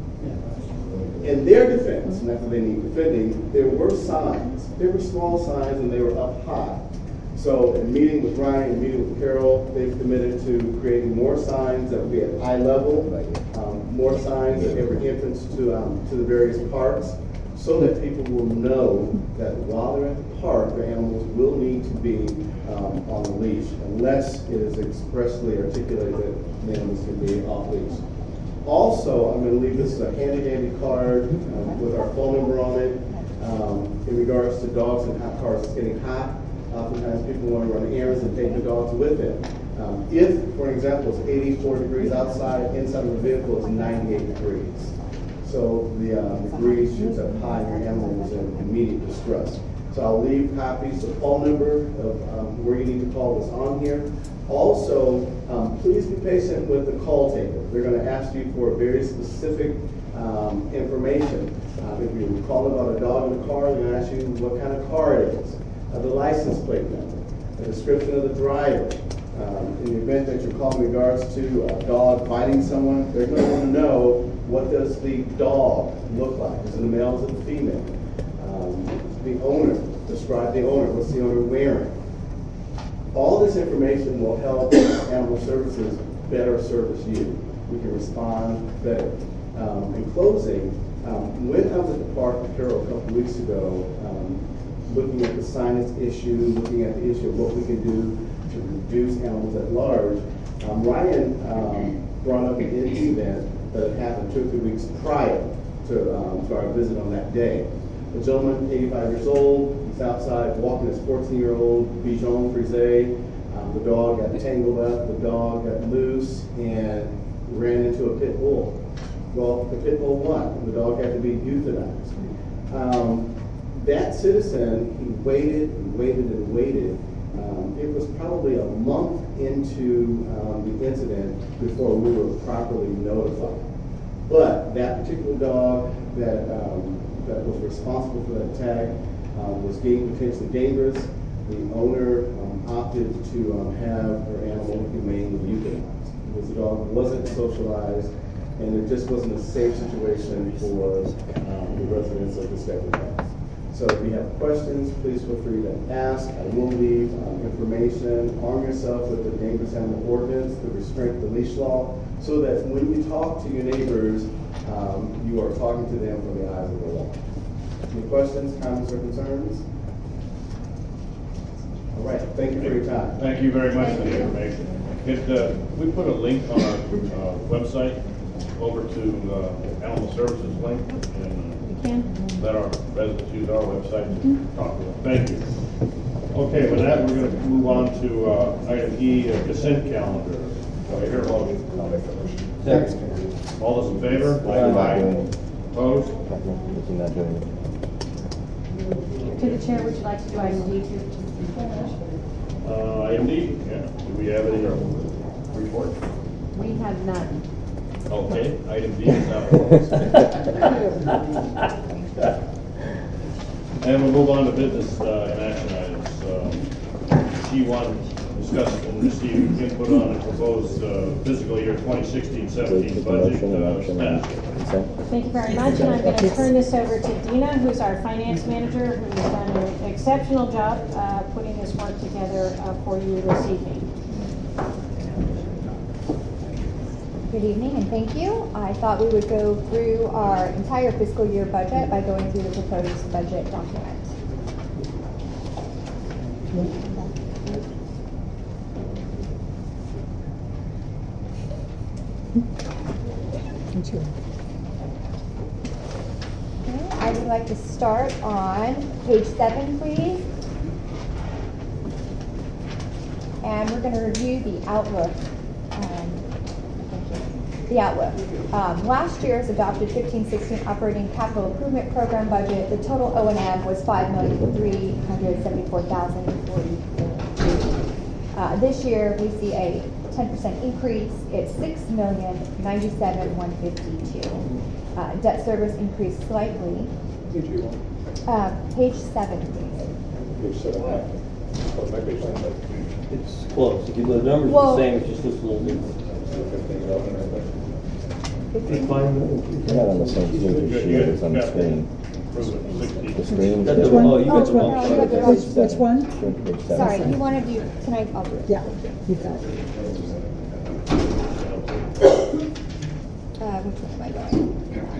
in their defense, not that they need defending, there were signs. They were small signs and they were up high. So in meeting with Ryan and meeting with Carol, they've committed to creating more signs that will be at eye level, um, more signs at every entrance to um, to the various parks, so that people will know that while they're at the park, the animals will need to be um, on a leash, unless it is expressly articulated that the animals can be off leash. Also, I'm going to leave this as a handy-dandy card um, with our phone number on it. Um, in regards to dogs and hot cars, it's getting hot. Oftentimes people want to run errands and take the dogs with them. Um, if, for example, it's eighty-four degrees outside, inside of the vehicle it's ninety-eight degrees. So the uh, degrees shoots up high and your animal is in immediate distress. So I'll leave copies, the phone number of um, where you need to call is on here. Also, um, please be patient with the call taker. They're going to ask you for very specific um, information. Uh, if you're calling about a dog in the car, they're going to ask you what kind of car it is. Uh, the license plate number, the description of the driver. Um, in the event that you're calling in regards to a dog biting someone, they're going to want to know, what does the dog look like? Is it a male, is it a female? Um, the owner, describe the owner, what's the owner wearing? All this information will help Animal Services better service you. We can respond better. Um, in closing, um, when I was at the park with Carol a couple weeks ago, um, looking at the signage issue, looking at the issue of what we can do to reduce animals at large, um, Ryan um, brought up an incident that happened two or three weeks prior to, um, to our visit on that day. A gentleman, eighty-five years old, he's outside walking his fourteen-year-old Bichon Frise. Um, the dog got tangled up, the dog got loose, and ran into a pit bull. Well, the pit bull won. The dog had to be euthanized. Um, That citizen, he waited and waited and waited. Um, it was probably a month into um, the incident before we were properly notified. But that particular dog that um, that was responsible for that attack uh, was getting potentially dangerous. the owner um, opted to um, have her animal humanely euthanized because the dog wasn't socialized and it just wasn't a safe situation for um, the residents of Discovery House. So if you have questions, please feel free to ask. I will leave um, information. Arm yourself with the dangerous animal ordinance, the restraint, the leash law, so that when you talk to your neighbors, um, you are talking to them from the eyes of the law. Any questions, comments, or concerns? All right, thank you for your time. Thank you very much for the information. It, uh, we put a link on our uh, website over to uh, Animal Services link, and uh, let our residents use our website to talk to them. Thank you. Okay, with that, we're going to move on to uh, item E, uh, consent calendar. Do I hear a motion? I'll make the motion. Second. All those in favor? Aye. Opposed? Not doing it. To the chair, would you like to do item D too? Uh, item D, yeah. Do we have any report? We have none. Okay, item D is now. And we'll move on to business uh, and action items. Uh, G one, discuss and receive input on the proposed uh, fiscal year twenty sixteen seventeen budget uh, staff. Thank you very much, and I'm going to turn this over to Dina, who's our finance manager, who's done an exceptional job uh, putting this work together uh, for you this evening. Good evening and thank you. I thought we would go through our entire fiscal year budget by going through the proposed budget document. Okay, I would like to start on page seven, please. And we're going to review the outlook. Um, The outlook. Um, last year's adopted fifteen sixteen operating capital improvement program budget, the total O and M was five million three hundred seventy-four thousand forty-four. Uh, this year we see a ten percent increase. It's six million ninety-seven thousand one hundred fifty-two. Uh, debt service increased slightly. Uh, page seven, please. Page seven. Oh, my page seven. It's close. If you, the numbers are Well- the same, it's just this little different. You're not on the same page as she is on the screen. The screen. That's the- Which one? Oh, you got the Oh, wrong. no, you got the Page wrong- seven. Which one? Page seven. Sorry, you want to do, can I, I'll do it. Yeah, you got it. Uh, which one am I going?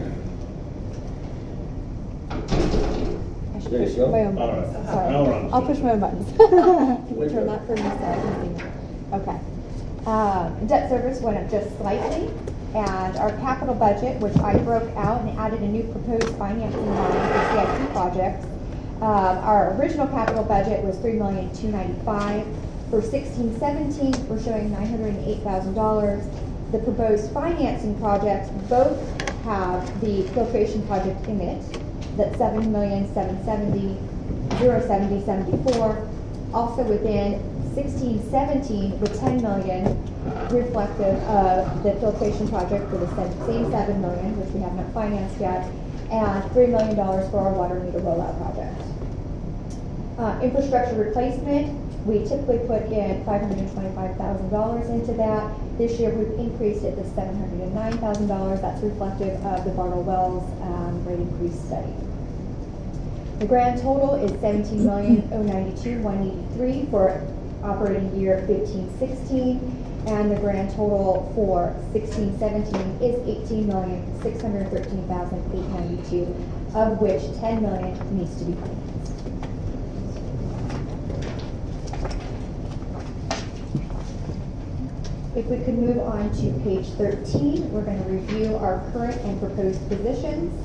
I should There you push go. my own All buttons. right. Sorry. Now we're on. I'll push my own buttons. Which are not for me, so I can see. Okay. Uh, debt service went up just slightly, and our capital budget, which I broke out and added a new proposed financing line for C I P projects. Um, our original capital budget was three million two hundred ninety-five thousand dollars. For sixteen seventeen, we're showing nine hundred eight thousand dollars. The proposed financing projects both have the filtration project in it. That's seven million seven hundred seventy thousand seventy seventy-four. Also within sixteen seventeen, the ten million reflective of the filtration project for the same seven million, which we have not financed yet, and three million dollars for our water meter rollout project. Uh, infrastructure replacement, we typically put in five hundred twenty-five thousand dollars into that. This year we've increased it to seven hundred nine thousand dollars. That's reflective of the Bartle Wells um, rate increase study. The grand total is seventeen million ninety-two thousand one hundred eighty-three for operating year fifteen sixteen, and the grand total for sixteen seventeen is eighteen million six hundred thirteen thousand eight hundred ninety-two, of which ten million needs to be financed. If we could move on to page thirteen, we're going to review our current and proposed positions.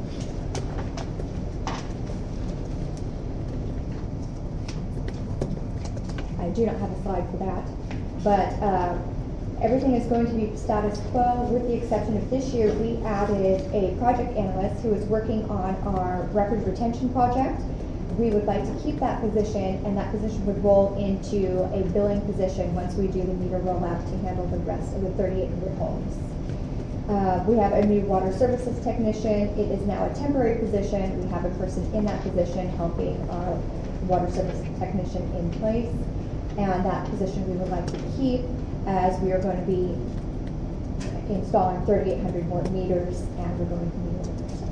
I do not have a slide for that, but uh, everything is going to be status quo with the exception of this year we added a project analyst who is working on our record retention project. We would like to keep that position, and that position would roll into a billing position once we do the meter rollout to handle the rest of the thirty-eight hundred homes. Uh, we have a new water services technician. It is now a temporary position. We have a person in that position helping our water service technician in place. And that position we would like to keep, as we are going to be installing thirty-eight hundred more meters, and we're going to need it.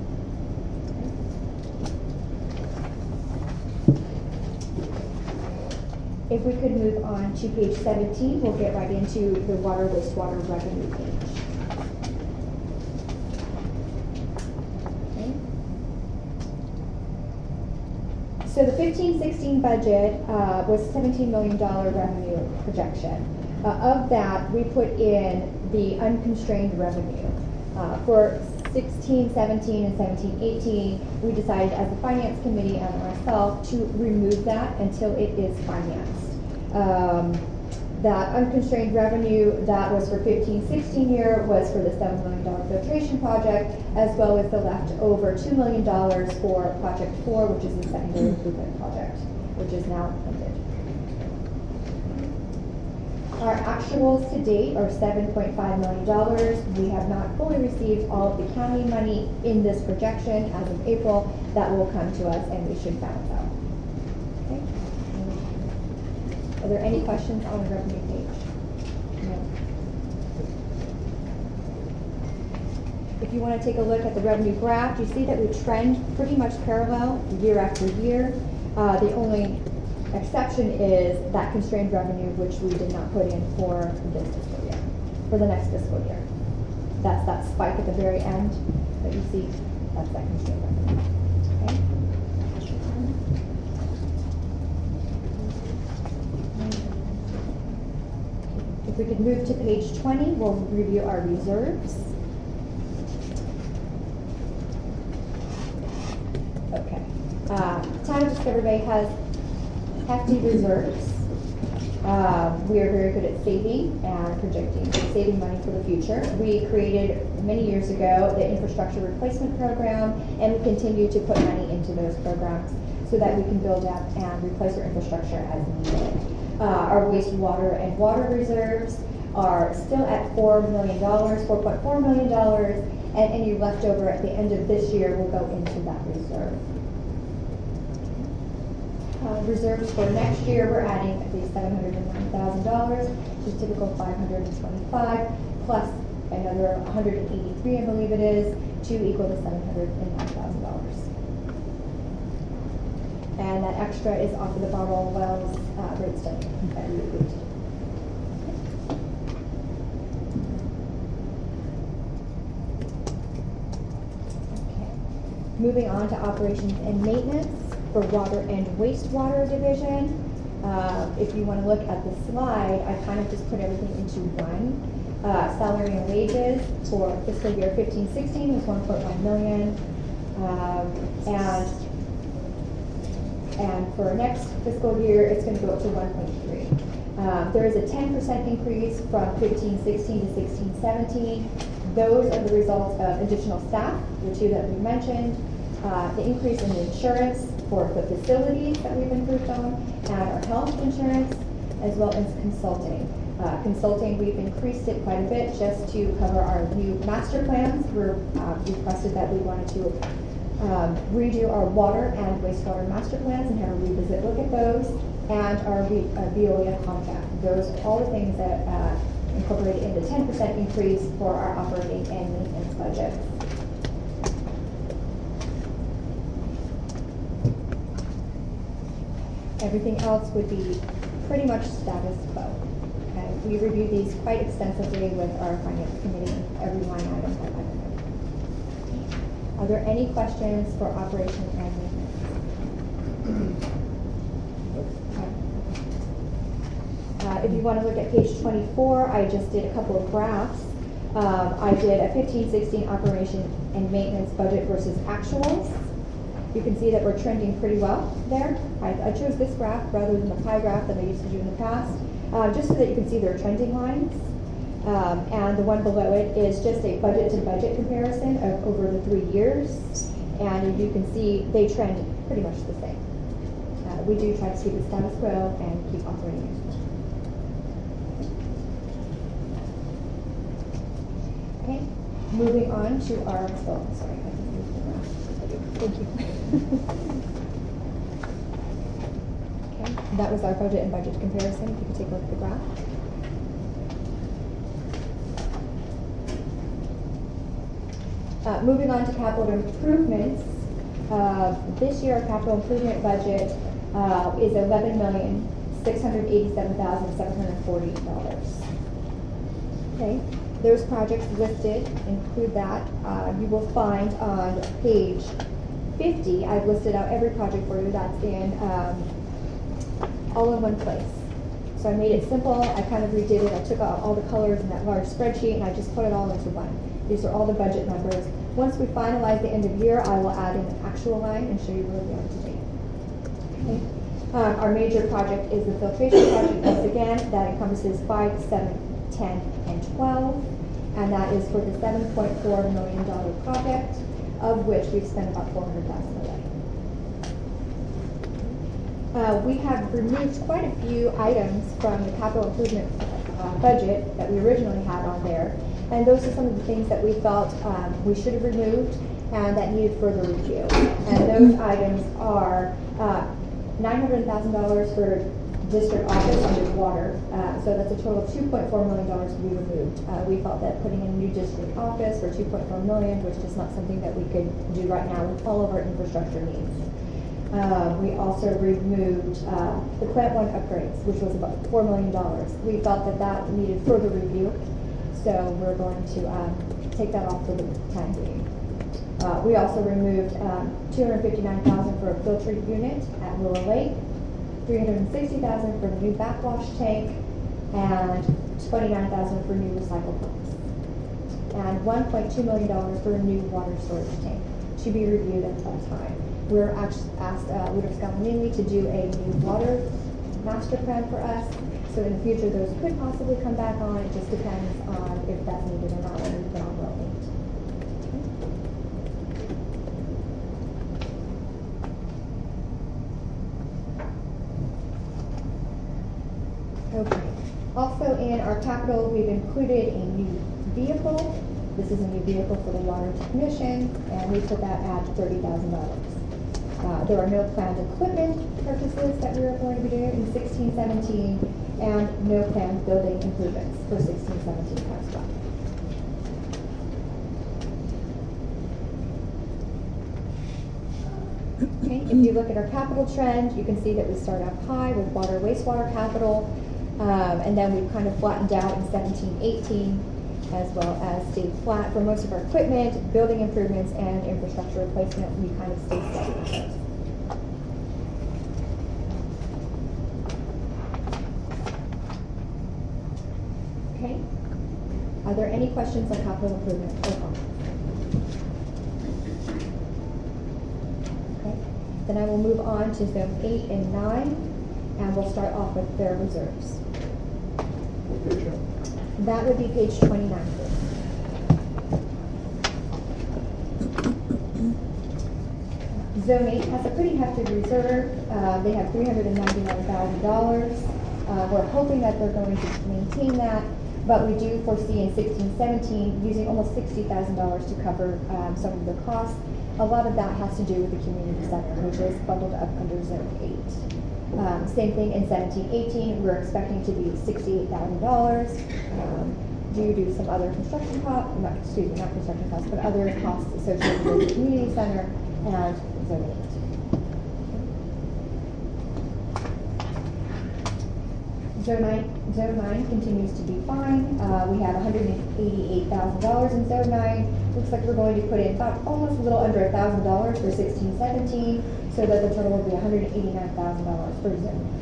If we could move on to page seventeen, we'll get right into the water wastewater revenue page. Okay. So the fifteen sixteen budget uh, was seventeen million dollars revenue projection. Uh, of that, we put in the unconstrained revenue. Uh, for sixteen seventeen and seventeen eighteen, we decided as the finance committee and myself to remove that until it is financed. Um, that unconstrained revenue that was for fifteen sixteen year was for the seven million dollars filtration project, as well as the leftover two million dollars for project four, which is the secondary improvement project, which is now funded. Our actuals to date are seven point five million dollars. We have not fully received all of the county money in this projection as of April. That will come to us and we should balance out. Okay. Are there any questions on the revenue page? No. If you want to take a look at the revenue graph, you see that we trend pretty much parallel year after year. Uh, the only exception is that constrained revenue, which we did not put in for this fiscal year, for the next fiscal year. That's that spike at the very end that you see. That's that constrained revenue. Okay. If we could move to page twenty, we'll review our reserves. Okay. Uh, Town of Discovery Bay has hefty reserves. Uh, we are very good at saving and projecting, saving money for the future. We created many years ago the infrastructure replacement program, and we continue to put money into those programs so that we can build up and replace our infrastructure as needed. Uh, our wastewater and water reserves are still at four million dollars, four point four million dollars, and any leftover at the end of this year will go into that reserve. Uh, reserves for next year, we're adding at least seven hundred nine thousand dollars, which is typical five hundred twenty-five, plus another one hundred eighty-three, I believe it is, to equal to seven hundred nine thousand dollars. And that extra is off of the Barwell Wells uh, rate study that we approved. Okay. Moving on to operations and maintenance for water and wastewater division. Uh, if you want to look at the slide, I kind of just put everything into one. Uh, salary and wages for fiscal year fifteen sixteen was one point one million, um, and And for next fiscal year, it's going to go up to one point three. Um, there is a ten percent increase from fifteen sixteen to sixteen seventeen. Those are the results of additional staff, the two that we mentioned, uh, the increase in the insurance for the facilities that we've improved on, and our health insurance, as well as consulting. Uh, consulting, we've increased it quite a bit just to cover our new master plans. We're uh, requested that we wanted to Um, redo our water and wastewater master plans and have a revisit look at those, and our v- uh, Veolia contract. Those are all the things that uh, incorporated in the ten percent increase for our operating and maintenance budget. Everything else would be pretty much status quo. Okay? We reviewed these quite extensively with our finance committee, every line item that I've Are there any questions for operation and maintenance? Uh, if you want to look at page twenty-four, I just did a couple of graphs. Um, I did a fifteen sixteen operation and maintenance budget versus actuals. You can see that we're trending pretty well there. I, I chose this graph rather than the pie graph that I used to do in the past, uh, just so that you can see their trending lines. Um, and the one below it is just a budget-to-budget comparison of over the three years. And you can see they trend pretty much the same. Uh, we do try to keep it status quo and keep operating it. Okay, moving on to our, oh, sorry, I didn't use the graph. Thank you. that was our budget and budget comparison, if you could take a look at the graph. Uh, moving on to capital improvements, uh, this year our capital improvement budget uh, is eleven million six hundred eighty-seven thousand seven hundred forty dollars. Okay, those projects listed include that. Uh, you will find on page fifty, I've listed out every project for you that's in um, all in one place. So I made it simple. I kind of redid it. I took out all the colors in that large spreadsheet and I just put it all into one. These are all the budget numbers. Once we finalize the end of year, I will add in an actual line and show you where we are today. Okay. Um, our major project is the filtration project. Once again, that encompasses five, seven, ten, and twelve, and that is for the seven point four million dollar project, of which we've spent about four hundred thousand already. Uh, we have removed quite a few items from the capital improvement uh, budget that we originally had on there. And those are some of the things that we felt um, we should have removed and that needed further review. And those items are uh, nine hundred thousand dollars for district office under water. Uh, so that's a total of two point four million dollars to be removed. Uh, we felt that putting in a new district office for two point four million dollars was just not something that we could do right now with all of our infrastructure needs. Uh, we also removed uh, the plant one upgrades, which was about four million dollars. We felt that that needed further review. So we're going to um, take that off for the time being. Uh, we also removed um, two hundred fifty-nine thousand dollars for a filter unit at Willow Lake, three hundred sixty thousand dollars for a new backwash tank, and twenty-nine thousand dollars for new recycle pumps, and one point two million dollars for a new water storage tank to be reviewed at that time. We're actually asked uh, Woodruff Scalamanini to do a new water master plan for us. So in the future, those could possibly come back on. It just depends on if that's needed or not when we put on rolling. Okay. Also in our capital, we've included a new vehicle. This is a new vehicle for the water technician, and we put that at thirty thousand dollars. Uh, there are no planned equipment purchases that we are going to be doing in sixteen seventeen, and no planned building improvements for sixteen seventeen as well. Okay, if you look at our capital trend, you can see that we start up high with water wastewater capital, um, and then we've kind of flattened out in seventeen eighteen, as well as stayed flat for most of our equipment, building improvements, and infrastructure replacement. We kind of stayed steady with those. Okay. Are there any questions on capital improvement or comments? Okay. Then I will move on to zone eight and nine, and we'll start off with their reserves. That would be page twenty-nine. Zone eight has a pretty hefty reserve. Uh, they have three hundred ninety-nine thousand dollars. Uh, we're hoping that they're going to maintain that, but we do foresee in sixteen seventeen using almost sixty thousand dollars to cover um, some of their costs. A lot of that has to do with the community center, which is bundled up under zone eight. Um, same thing in seventeen eighteen, we're expecting to be sixty-eight thousand dollars um, due to some other construction costs, not, excuse me, not construction costs, but other costs associated with the community center and zone eight. Zone nine, zone nine continues to be fine. Uh, we have one hundred eighty-eight thousand dollars in zone nine. Looks like we're going to put in about almost a little under one thousand dollars for sixteen seventeen, so that the total will be one hundred eighty-nine thousand dollars for zone nine.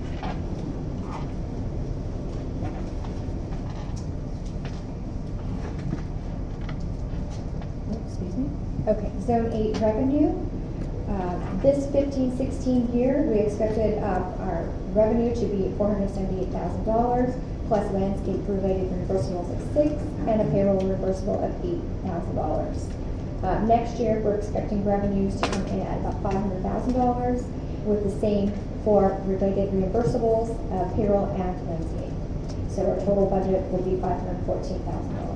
Excuse me. Okay, zone eight revenue. Uh, this fifteen sixteen year, we expected uh, our revenue to be four hundred seventy-eight thousand dollars, plus landscape-related reimbursables of six, and a payroll reimbursable of eight thousand dollars. Uh, next year, we're expecting revenues to come in at about five hundred thousand dollars, with the same for related reimbursables, uh, payroll, and landscape. So our total budget will be five hundred fourteen thousand dollars.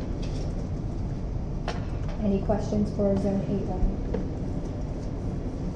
Any questions for zone eight revenue?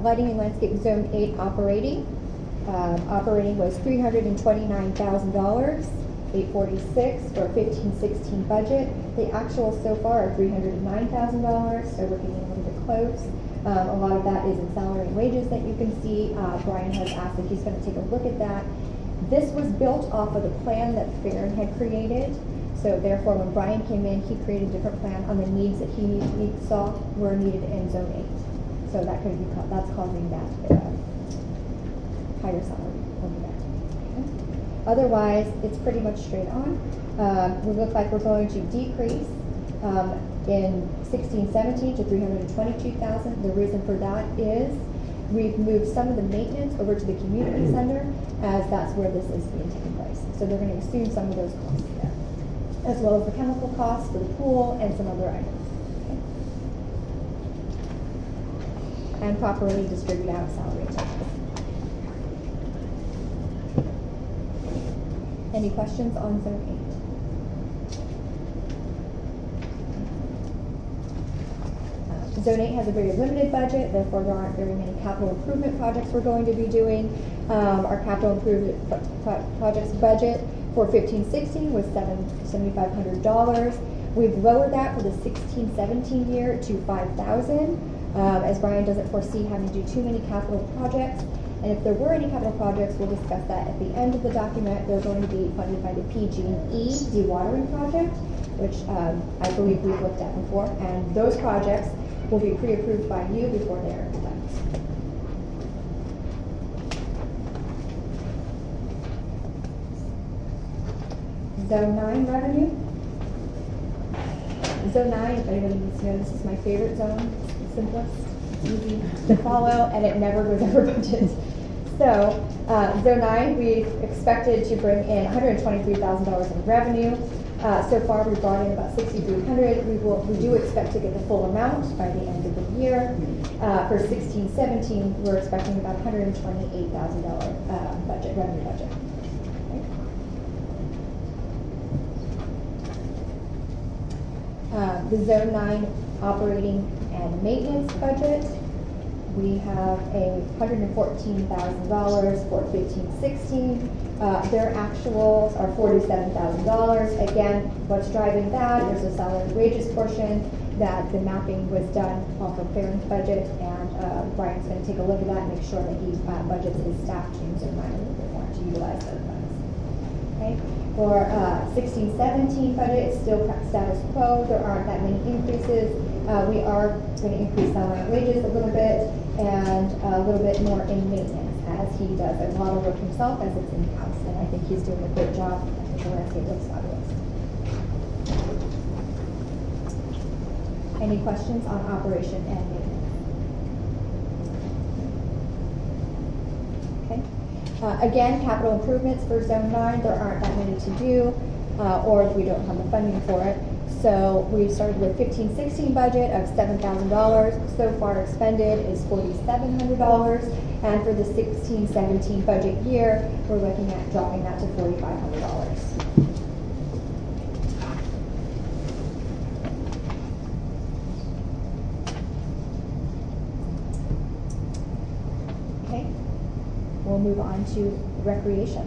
lighting and landscape zone eight operating. Um, operating was three hundred and twenty-nine thousand dollars, eight forty-six for a fifteen sixteen budget. The actuals so far are three hundred and nine thousand dollars, so we're getting a little bit close. Um, a lot of that is in salary and wages that you can see. Uh, Brian has asked if he's going to take a look at that. This was built off of the plan that Farron had created. So therefore, when Brian came in, he created a different plan on the needs that he, he saw were needed in zone eight. So that could be, that's causing that uh, higher salary over there. Okay. Otherwise, it's pretty much straight on. Um, we look like we're going to decrease um, in sixteen seventeen to three hundred twenty-two thousand. The reason for that is we've moved some of the maintenance over to the community center, as that's where this is being taken place. So they're going to assume some of those costs there, as well as the chemical costs for the pool and some other items. Okay. And properly distribute out salary taxes. Any questions on zone eight? Uh, Zone eight has a very limited budget, therefore there aren't very many capital improvement projects we're going to be doing. Um, our capital improvement pro projects budget for fifteen sixteen was seven thousand five hundred dollars. We've lowered that for the sixteen seventeen year to five thousand dollars, um, as Brian doesn't foresee having to do too many capital projects. And if there were any capital projects, we'll discuss that at the end of the document. They're going to be funded by the P G and E dewatering project, which um, I believe we've looked at before. And those projects will be pre-approved by you before they're done. Zone nine revenue. Zone nine, if anybody needs to know, this is my favorite zone. It's the simplest, easy to follow, and it never goes over budget. So, uh, zone nine, we expected to bring in one hundred twenty-three thousand dollars in revenue. Uh, so far, we brought in about sixty-three hundred dollars. We will, we do expect to get the full amount by the end of the year. Uh, for sixteen seventeen, we're expecting about one hundred twenty-eight thousand dollars uh, budget, revenue budget. Uh, the zone nine operating and maintenance budget, we have a one hundred fourteen thousand dollars for fifteen sixteen. Uh, their actuals are forty-seven thousand dollars. Again, what's driving that? There's a salary and wages portion that the mapping was done off of Farron's budget, and uh, Brian's going to take a look at that and make sure that he uh, budgets his staff teams in line a little bit more to utilize those funds. Okay. For uh, sixteen seventeen budget, it's still status quo. There aren't that many increases. Uh, we are going to increase salary and wages a little bit, and a little bit more in maintenance, as he does a lot of work himself as it's in-house, and I think he's doing a great job. I think the landscape looks fabulous. Any questions on operation and maintenance? Okay. Uh, again, capital improvements for zone nine, there aren't that many to do, uh, or we don't have the funding for it. So we started with fifteen sixteen budget of seven thousand dollars. So far expended is forty-seven hundred dollars. And for the sixteen seventeen budget year, we're looking at dropping that to forty-five hundred dollars. Okay, we'll move on to recreation.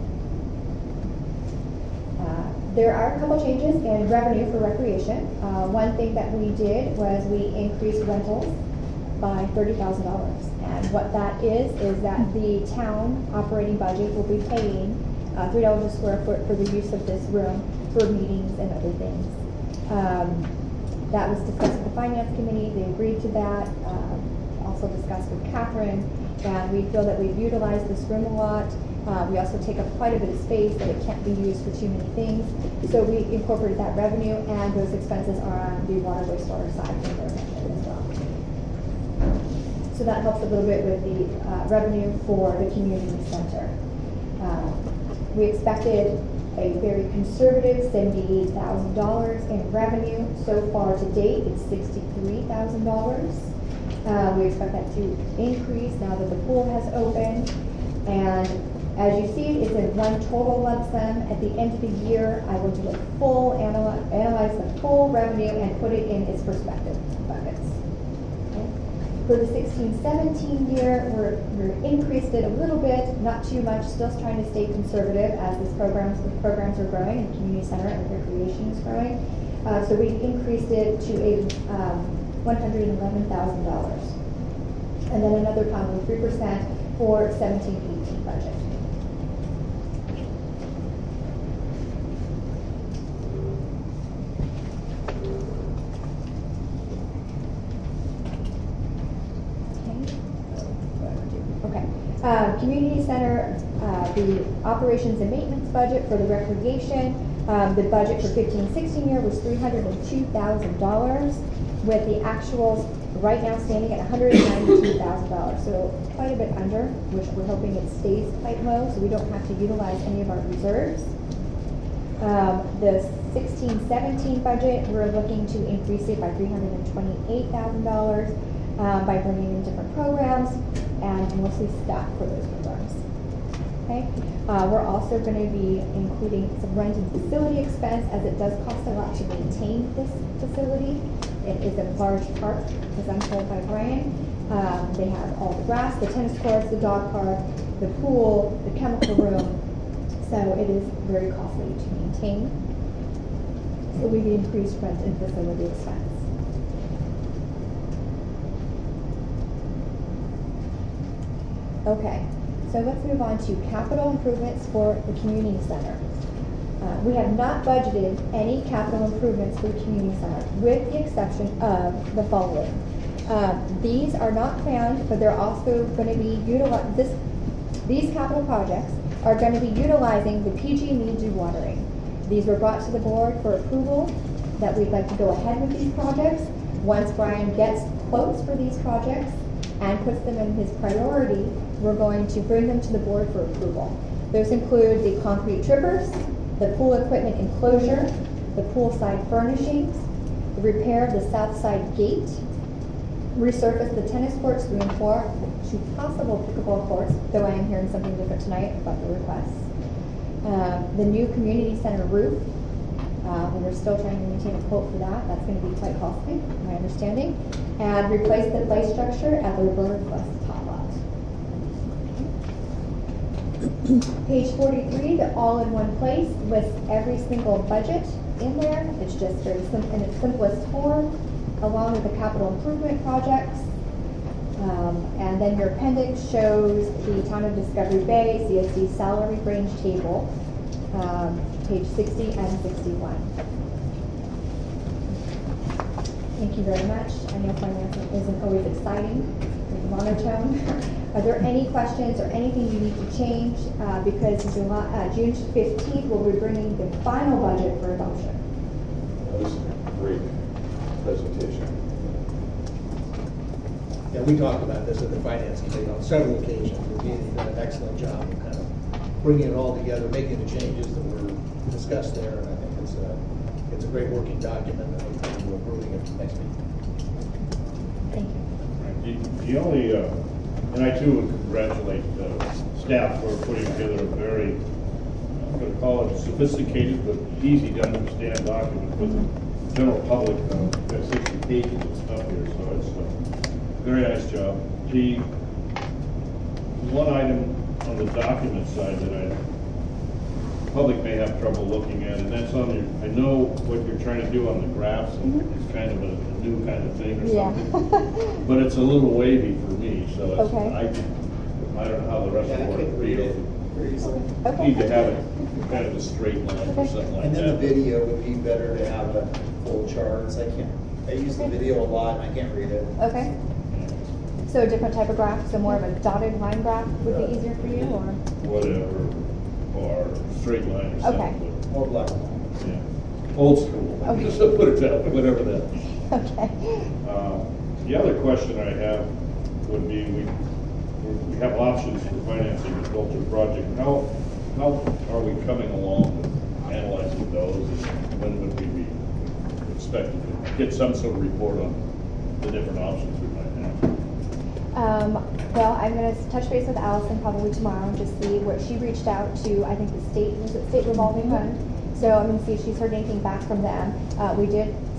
Uh, there are a couple changes in revenue for recreation. Uh, one thing that we did was we increased rentals by thirty thousand dollars. And what that is, is that the town operating budget will be paying uh, three dollars a square foot for the use of this room for meetings and other things. Um, that was discussed with the finance committee. They agreed to that. Um, also discussed with Catherine. And we feel that we've utilized this room a lot. Uh, we also take up quite a bit of space, that it can't be used for too many things. So we incorporated that revenue, and those expenses are on the water wastewater side of their budget as well. So that helps a little bit with the uh, revenue for the community center. Uh, we expected a very conservative seventy-eight thousand dollars in revenue. So far to date, it's sixty-three thousand dollars. Uh, we expect that to increase now that the pool has opened. And as you see, it's in one total lump sum. At the end of the year, I will do a full analyze, analyze the full revenue and put it in its respective buckets. Okay? For the sixteen seventeen year, we're, we're increased it a little bit, not too much, still trying to stay conservative as this programs, the programs are growing and the community center and the recreation is growing. Uh, so we increased it to a um, one hundred eleven thousand dollars. And then another probably three percent for seventeen eighteen budget. Okay. Uh, community center, uh, the operations and maintenance budget for the recreation, um, the budget for fifteen sixteen year was three hundred two thousand dollars, with the actuals right now standing at one hundred ninety-two thousand dollars. So quite a bit under, which we're hoping it stays quite low, so we don't have to utilize any of our reserves. Um, the sixteen seventeen budget, we're looking to increase it by three hundred twenty-eight thousand dollars um, by bringing in different programs and mostly staff for those programs. Okay. Uh, we're also going to be including some rent and facility expense, as it does cost a lot to maintain this facility. It is a large park, as I'm told by Brian. Um, they have all the grass, the tennis courts, the dog park, the pool, the chemical room. So it is very costly to maintain. So we've increased rent and facility expense. Okay, so let's move on to capital improvements for the community center. Uh, we have not budgeted any capital improvements for the community center, with the exception of the following. Uh, these are not planned, but they're also going to be utilized. This, these capital projects are going to be utilizing the P G and E dewatering. These were brought to the board for approval that we'd like to go ahead with these projects. Once Brian gets quotes for these projects and puts them in his priority, we're going to bring them to the board for approval. Those include the concrete trippers, the pool equipment enclosure, the poolside furnishings, the repair of the south side gate, resurface the tennis courts three and four to possible pickleball courts, though I am hearing something different tonight about the requests. Um, the new community center roof, uh, we're still trying to maintain a quote for that. That's going to be quite costly, my understanding. And replace the play structure at the Roberta Plus top lot. Page forty-three, the all-in-one place, lists every single budget in there. It's just very simple in its simplest form, along with the capital improvement projects. Um, and then your appendix shows the Town of Discovery Bay C S D salary range table, um, page sixty and sixty-one. Thank you very much. I know finance isn't always exciting, it's monotone. Are there any questions or anything you need to change? Uh, because July, uh, June fifteenth, we'll be bringing the final budget for adoption. That was a great presentation. Yeah, we talked about this at the finance committee on several occasions. You've done an excellent job of kind of bringing it all together, making the changes that were discussed there, and I think it's a, it's a great working document, and I look forward to approving it next week. Thank you. The, the only, uh, and I too would congratulate uh, staff for putting together a very, I'm going to call it sophisticated but easy to understand document for the general public. Uh, got sixty pages of stuff here, so it's a very nice job. The one item on the document side that I, the public may have trouble looking at, and that's on your, I know what you're trying to do on the graphs, and it's kind of a, a new kind of thing or Yeah. something. But it's a little wavy for me, so it's, Okay. I, I don't know how the rest of the board feels. Okay. Need to have it kind of a straight line or something like And then the that. video would be better to have a full charts. I can't, I use the video a lot, and I can't read it. Okay. So a different type of graph, so more of a dotted line graph would be easier for you, or? Whatever, or straight line or Okay. something. More black and white. Yeah. Old school. Okay. So put it that way, whatever that is. Okay. Uh, The other question I have would be, we, we have options for financing the culture project. How, how are we coming along with analyzing those, and when would we be expected to get some sort of report on the different options we might have? Um, well, I'm going to touch base with Allison probably tomorrow and just see what she reached out to, I think the state, was it state revolving fund? So I'm going to see if she's heard anything back from them. Uh, we did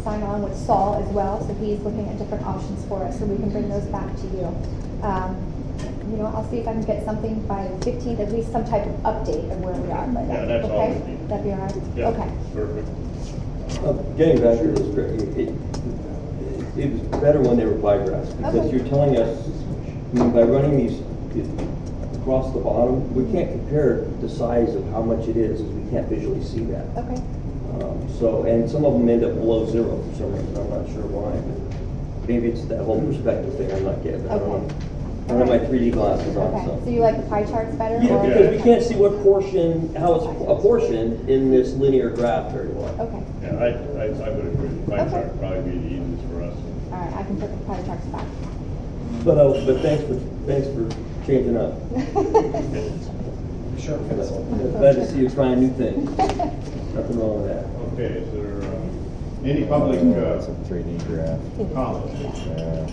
sign on with Saul as well, so he's looking at different options for us, so we can bring those back to you. Um, you know, I'll see if I can get something by the fifteenth, at least some type of update of where we are. But Yeah, that's all okay? we need. That'd be all right? Yeah, Okay. perfect. Uh, Getting back to this, it, it, it was better when they were fiberglass, because Okay. you're telling us, I mean, by running these across the bottom, we can't compare the size of how much it is, as we can't visually see that. Okay. Um, So, and some of them end up below zero for some reason, I'm not sure why, but maybe it's that whole perspective thing I'm not getting. I don't know. I don't have my three D glasses on, Okay, so. so you like the pie charts better? Yeah, or- because we can't see what portion, how it's apportioned in this linear graph very well. Okay, Yeah, I, I, I would agree. Pie Okay. chart would probably be the easiest for us. all right, I can put the pie charts back. But, uh, but thanks for, thanks for changing up. Sure. Glad to see you trying new things. Nothing wrong with that. Okay, is there, uh, any public, uh, three D graph. comments? Yeah,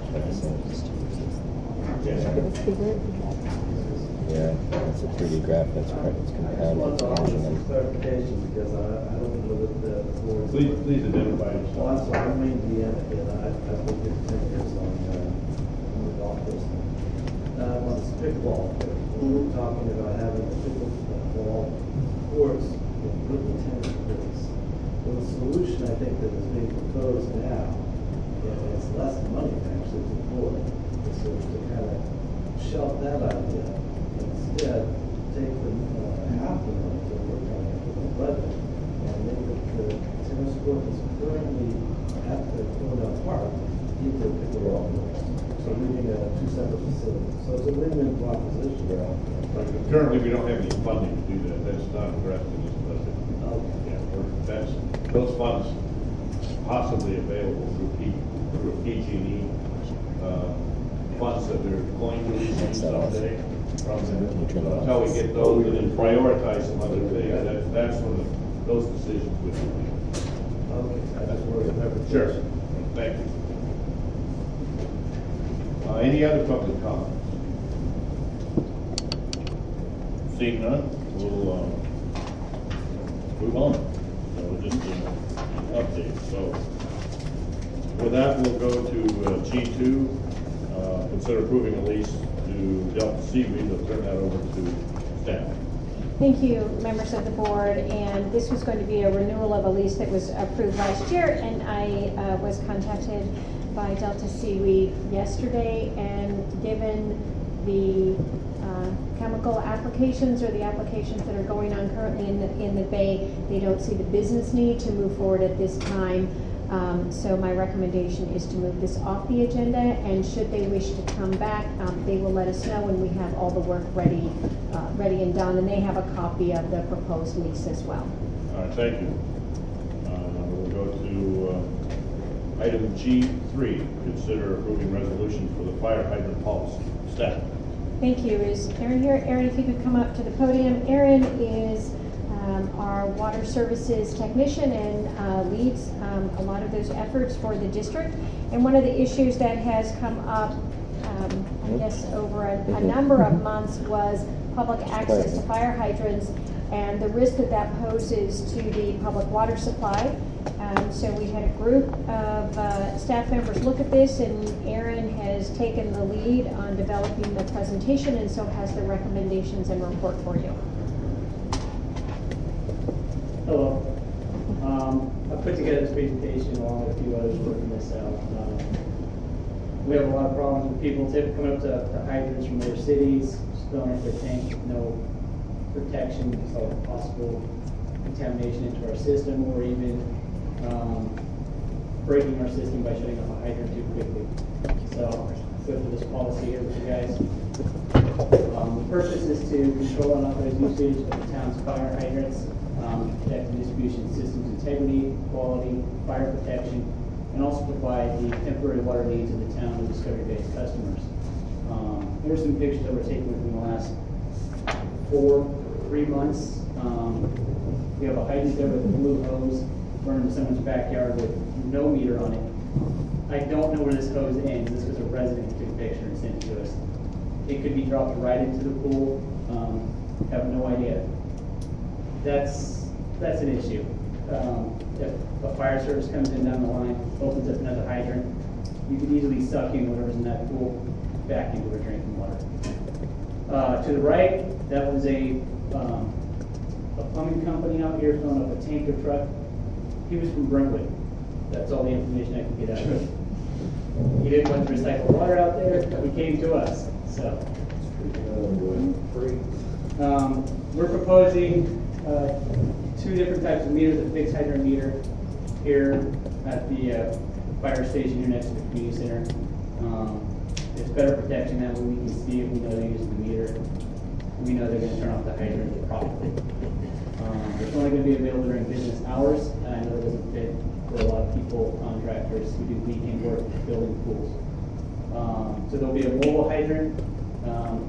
yeah, it's a three D graph that's it's I just compounded. want It's to offer imagine some them. clarification because I, I don't know that the board. Please, please identify Well, I'm yourself. sorry, I'm Wayne Deanna, and I, I've been here ten years on, uh, on the golf course. Uh, on this pickleball, we're talking about having a pickleball courts with little tennis courts. Well, the solution I think that is being proposed now, and it's less money actually to board, is to to kind of shelf that idea. Instead, take the, uh, half the money that we're trying to put in the budget and make the, the tennis court that's currently at the Cornell Park into a pickleball court. So leaving a two separate facilities. So it's a win-win proposition. But currently, we don't have any funding to do that. That's not addressed in this budget. Okay. Yeah, we're, that's, those funds possibly available through P, through P G and E, uh, funds that they're going to receive someday. From them. Until we get those and then prioritize some other things, that, that's when the, those decisions would be made. Okay, I just worried about the. Sure. Thank you. Uh, any other public comments? Seeing none, we'll, um, move on. So we'll just, uh, update. So with that, we'll go to, uh, G two, uh, consider approving a lease to Delta Seaweed. We'll turn that over to staff. Thank you, members of the board, and this was going to be a renewal of a lease that was approved last year, and I uh, was contacted by Delta Seaweed yesterday, and given the uh, chemical applications or the applications that are going on currently in the, in the Bay, they don't see the business need to move forward at this time. Um, so my recommendation is to move this off the agenda, and should they wish to come back, um, they will let us know when we have all the work ready, uh, ready and done, and they have a copy of the proposed lease as well. All right, thank you. Uh, we'll go to, uh, item G three, consider approving resolutions for the fire hydrant policy. Staff. Thank you. Is Erin here? Erin, if you could come up to the podium. Erin is um, our water services technician and uh, leads um, a lot of those efforts for the district. And one of the issues that has come up, um, I guess, over a, a number of months was public access to fire hydrants and the risk that that poses to the public water supply. Um, so we had a group of uh, staff members look at this, and Erin has taken the lead on developing the presentation, and so has the recommendations and report for you. Hello. Um, I put together this presentation along with a few others working this out. Um, we have a lot of problems with people tip coming up to, to hydrants from other cities, filling up their tank with no protection, so possible contamination into our system, or even um, breaking our system by shutting off a hydrant too quickly. So, good for this policy here with you guys. Um, the purpose is to control unauthorized usage of the town's fire hydrants, um, protect the distribution system's integrity, quality, fire protection, and also provide the temporary water needs of the town and Discovery-based customers. Um, here's some pictures that were taken within the last four, three months. Um, we have a hydrant there with a blue hose burning in someone's backyard with no meter on it. I don't know where this hose ends. This was a resident who took a picture and sent it to us. It could be dropped right into the pool. Um, have no idea. That's that's an issue. um, if a fire service comes in down the line, opens up another hydrant, you could easily suck in whatever's in that pool back into a drinking water. Uh, to the right, that was a, um, a plumbing company out here filling up a tanker truck. He was from Brentwood. That's all the information I could get out of it. He didn't want to recycle water out there, he came to us, so. Um, we're proposing uh, two different types of meters, a fixed hydrant meter here at the uh, fire station here next to the community center. Um, it's better protection, that way we can see it, we know they're using the meter. We know they're gonna turn off the hydrant properly. Um, it's only gonna be available during business hours, and I know it doesn't fit for a lot of people, contractors who do weekend work building pools. Um, so there'll be a mobile hydrant, um,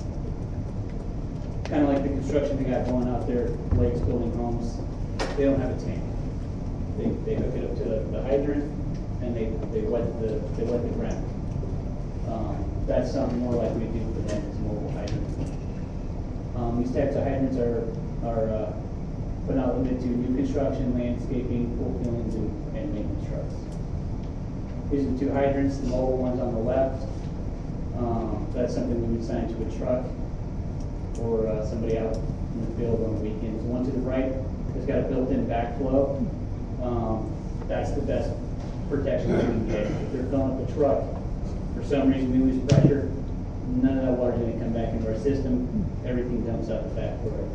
kind of like the construction they got going out there, Lakes Building Homes. They don't have a tank. They, they hook it up to the, the hydrant, and they, they wet the they wet the ground. Um, that's something more like we do for them, is mobile hydrants. Um, these types of hydrants are are uh, but not limited to new construction, landscaping, pool fillings, and, and maintenance trucks. These are the two hydrants, the mobile ones on the left. Um, that's something we would assign to a truck or uh, somebody out in the field on the weekends. One to the right has got a built-in backflow. Um, that's the best protection we can get. If they're filling up a truck, for some reason we lose pressure, none of that water is going to come back into our system. Everything dumps out the backflow right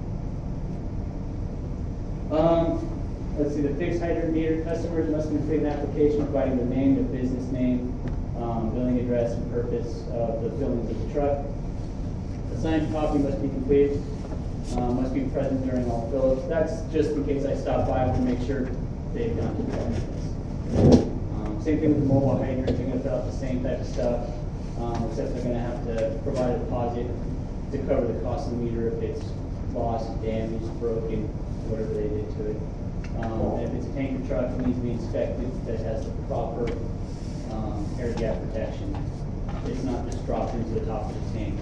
there. Um, let's see, the fixed hydrant meter customers must complete an application providing the name, the business name, um, billing address, and purpose of the fillings of the truck. A signed copy must be completed, uh, must be present during all fill-ups. That's just in case I stop by to make sure they've gone through all this. Um, same thing with the mobile hydrants, they're going to fill out the same type of stuff, um, except they're going to have to provide a deposit to cover the cost of the meter if it's lost, damaged, broken, whatever they did to it. Um, if it's a tanker truck, it needs to be inspected that has the proper um, air gap protection. It's not just dropped into the top of the tank.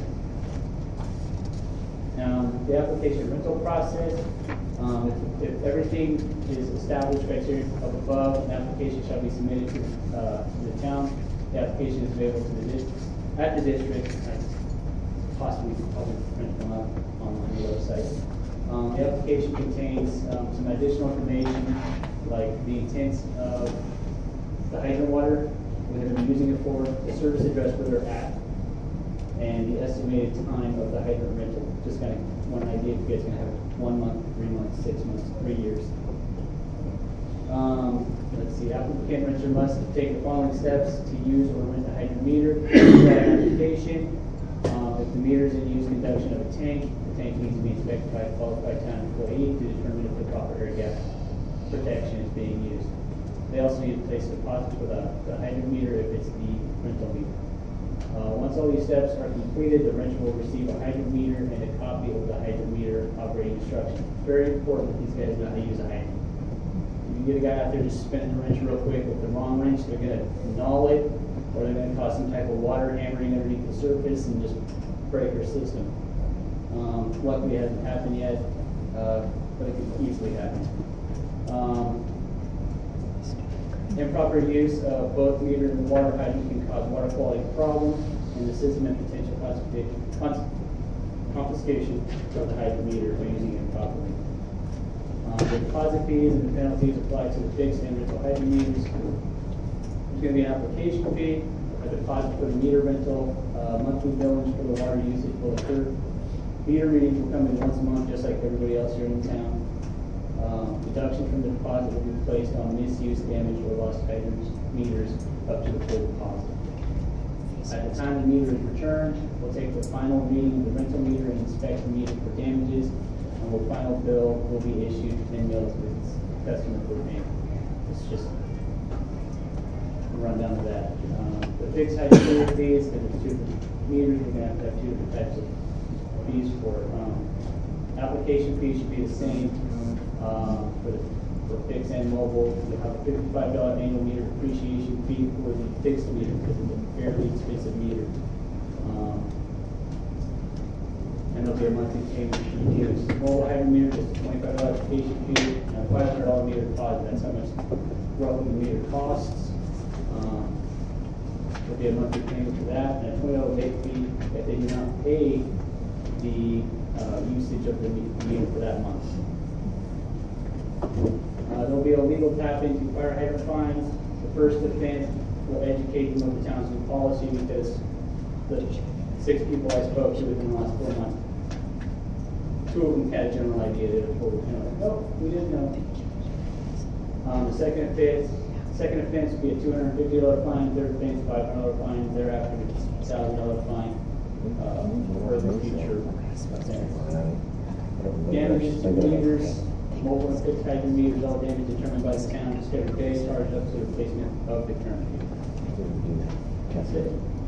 Um, the application rental process, um, if, if everything is established criteria up above, an application shall be submitted to, uh, to the town. The application is available to the district, at the district, possibly probably print them up on the website. Um, the application contains um, some additional information, like the intents of the hydrant water, what they're going to be using it for, the service address where they're at, and the estimated time of the hydrant rental. Just kind of one idea if you guys are going to have one month, three months, six months, three years. Um, let's see, applicant renter must take the following steps to use or rent a hydrant meter. Application. Um, if the meter is in use conduction of a tank, the tank needs to be inspected by a qualified town employee to determine if the proper air gap protection is being used. They also need to place a deposit for the, the hydrant meter if it's the rental meter. Uh, once all these steps are completed, the renter will receive a hydrant meter and a copy of the hydrant meter operating instructions. Very important that these guys know how to use a hydrant. If you get a guy out there just spinning the wrench real quick with the wrong wrench, they're going to null it, or they're going to cause some type of water hammering underneath the surface and just break our system. Um, luckily, it hasn't happened yet, uh, but it could easily happen. Um, Improper use of both meter and water hydrant can cause water quality problems in the system and potential confiscation of the hydrant meter by using it improperly. Um, the deposit fees and the penalties apply to the fixed and rental hydrant meters. There's going to be an application fee, a deposit for the meter rental, uh, monthly billings for the water usage will occur. Meter readings will come in once a month, just like everybody else here in town. Um, deduction from the deposit will be placed on misuse, damage, or lost hydrant meters up to the full deposit. At the time the meter is returned, we'll take the final reading of the rental meter and inspect the meter for damages, and the final bill will be issued and mailed to the customer for payment. It's just a rundown of that. Um, the fixed hydrant meter fees, because there's two meters, we're going to have to have two different types of fees for it. Um, application fee should be the same. Um, for, the, for fixed and mobile, you have a fifty-five dollar annual meter depreciation fee for the fixed meter because it's a fairly expensive meter. Um, and the there'll be a monthly payment fee. Use mobile hydrant meter, just a twenty-five dollar application fee, and a five hundred dollar meter deposit. That's how much roughly the meter costs. Um, There'll be a monthly payment for that, and a twenty dollar late fee if they do not pay the uh, usage of the meter for that month. Uh, there'll be a legal tap into fire hydrant fines. The first offense will educate them of the town's new policy because the six people I spoke to within the last four months, two of them had a general idea. They were told, you know, like, oh, we didn't know. Um, the second offense, second offense will be a two hundred fifty dollar fine. Third offense, five hundred dollar fine. Thereafter, it's a thousand dollar fine uh, for the future offense. Damages to meters. Mobile and fixed hydrant meters, all damage determined by the town, Discovery Bay, charged up to the replacement of the current meter. That's it.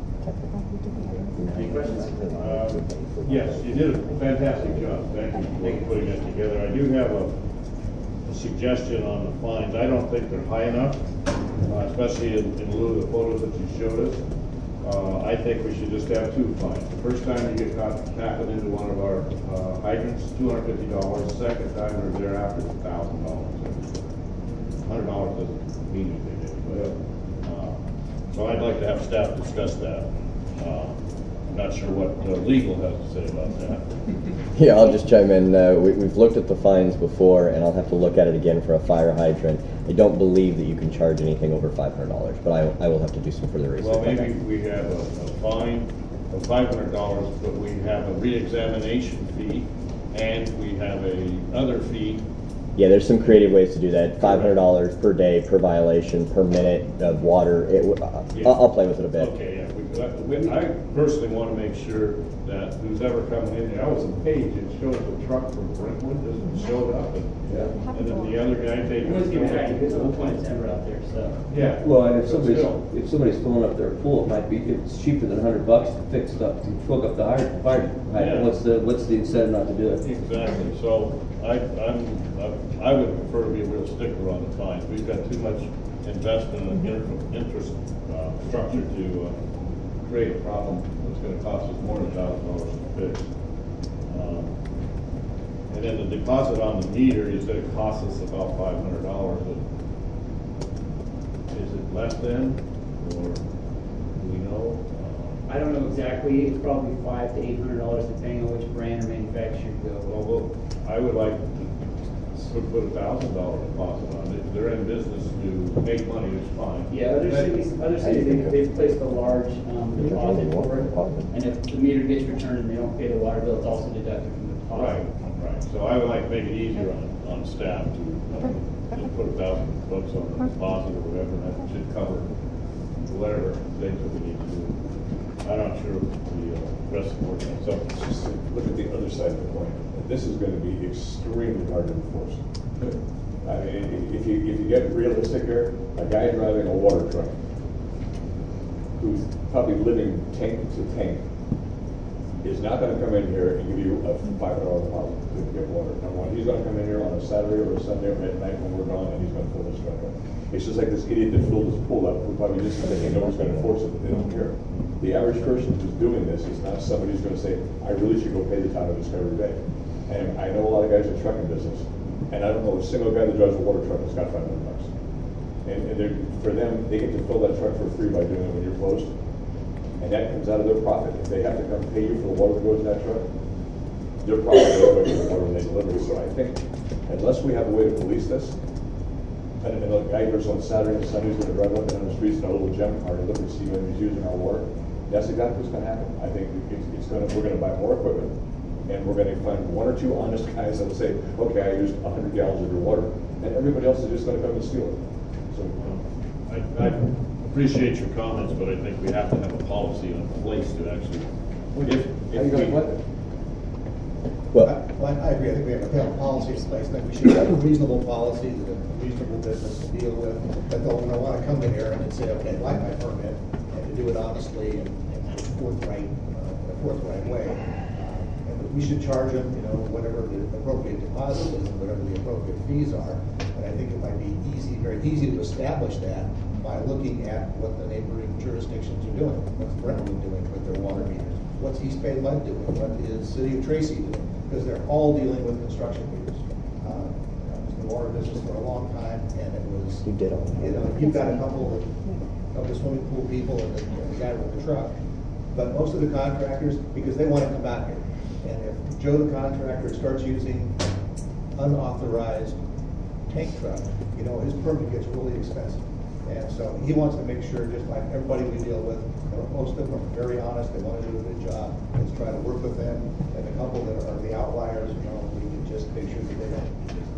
Any questions? Uh, yes, you did a fantastic job. Thank you for putting that together. I do have a, a suggestion on the fines. I don't think they're high enough, uh, especially in, in lieu of the photos that you showed us. Uh, I think we should just have two fines. The first time you get caught tapping into one of our uh, hydrants, two hundred fifty dollars. The second time or thereafter, it's one thousand dollars. one hundred dollars doesn't mean anything, but, uh, so I'd like to have staff discuss that. Uh, I'm not sure what uh, legal has to say about that. Yeah, I'll just chime in. Uh, we, we've looked at the fines before, and I'll have to look at it again for a fire hydrant. I don't believe that you can charge anything over five hundred dollars, but I, I will have to do some further research. Well, maybe on that. we have a, a fine of five hundred dollars, but we have a re-examination fee, and we have a other fee. Yeah, there's some creative ways to do that. five hundred dollars per day, per violation, per minute of water. It, uh, Yeah. I'll, I'll play with it a bit. Okay, yeah. We, we, I personally want to make sure that who's ever coming in there, I was on the page, it shows a truck from Brentwood, doesn't show it up, and, yeah. and then the other guy taking. It was getting back to this whole point timber out there, so. Yeah. Well, and if So somebody's, still. if somebody's filling up their pool, it might be, if it's cheaper than a hundred bucks to fix it up, to hook up the hydrant, fire hydrant, Yeah. what's the, what's the incentive not to do it? Exactly, so I, I'm, I would prefer to be a real stickler on the fines. We've got too much investment and inter- interest, uh, structure to, uh, create a problem that's gonna cost us more than a thousand dollars to fix. Um, And then the deposit on the meter is gonna cost us about five hundred dollars. Is it less than, or do we know? I don't know exactly. It's probably five to eight hundred dollars depending on which brand or manufacturer you go. Well, well, I would like to put, put a thousand dollar deposit on it. If they're in business to make money, it's fine. Yeah, other cities, other cities, they- they've placed a large um, deposit for it, and if the meter gets returned and they don't pay the water bill, it's also deducted from the deposit. Right, right. So I would like to make it easier on, on staff to, uh, just put a thousand bucks on the deposit or whatever, and that should cover whatever things that we need to do. I'm not sure if the uh, rest of the board knows. So just look at the other side of the coin. This is going to be extremely hard to enforce. I mean, if you, if you get realistic here, a guy driving a water truck who's probably living tank to tank is not going to come in here and give you a five hundred dollar deposit to get water. Number one, he's going to come in here on a Saturday or a Sunday or midnight when we're gone, and he's going to fill his truck up. It's just like this idiot that filled his pool up, who probably just thinking no one's going to enforce it, but they don't care. The average person who's doing this is not somebody who's going to say, I really should go pay the town of Discovery Bay. And I know a lot of guys in trucking business, and I don't know a single guy that drives a water truck that's got five hundred bucks. And, and they're, for them, they get to fill that truck for free by doing it when you're closed. And that comes out of their profit. If they have to come pay you for the water that goes in that truck, their profit goes away from the water when they deliver. So I think unless we have a way to police this, and, and a guy goes on Saturday and Sunday, he's going to drive up and down the streets in a little gem car and look and see when he's using our water. That's exactly what's going to happen. I think it's, it's going to, we're going to buy more equipment, and we're going to find one or two honest guys that will say, okay, I used one hundred gallons of your water, and everybody else is just going to come and steal it. So I, I appreciate your comments, but I think we have to have a policy in place to actually, if, if we, Well, I, well, I agree. I think we have to have a policy in place. I think we should have a reasonable policy that a reasonable business to deal with. That they'll want to come in here and say, okay, I'd like my permit, and to do it honestly and, and forthright, uh, in a forthright way. Uh, and we should charge them, you know, whatever the appropriate deposit is and whatever the appropriate fees are. And I think it might be easy, very easy to establish that by looking at what the neighboring jurisdictions are doing. What's Brentwood doing with their water meters? What's East Bay Lead doing? What is City of Tracy doing? Because they're all dealing with construction meters. Uh, I was in the water business for a long time, and it was, You did all that. you know, you've got a couple of, of the swimming pool people and the, and the guy with the truck. But most of the contractors, because they want to come out here. And if Joe the contractor starts using unauthorized tank truck, you know, his permit gets really expensive. And so he wants to make sure, just like everybody we deal with, you know, most of them are very honest, they want to do a good job. Let's try to work with them. And the couple that are the outliers, you know, we can just make sure that they don't do business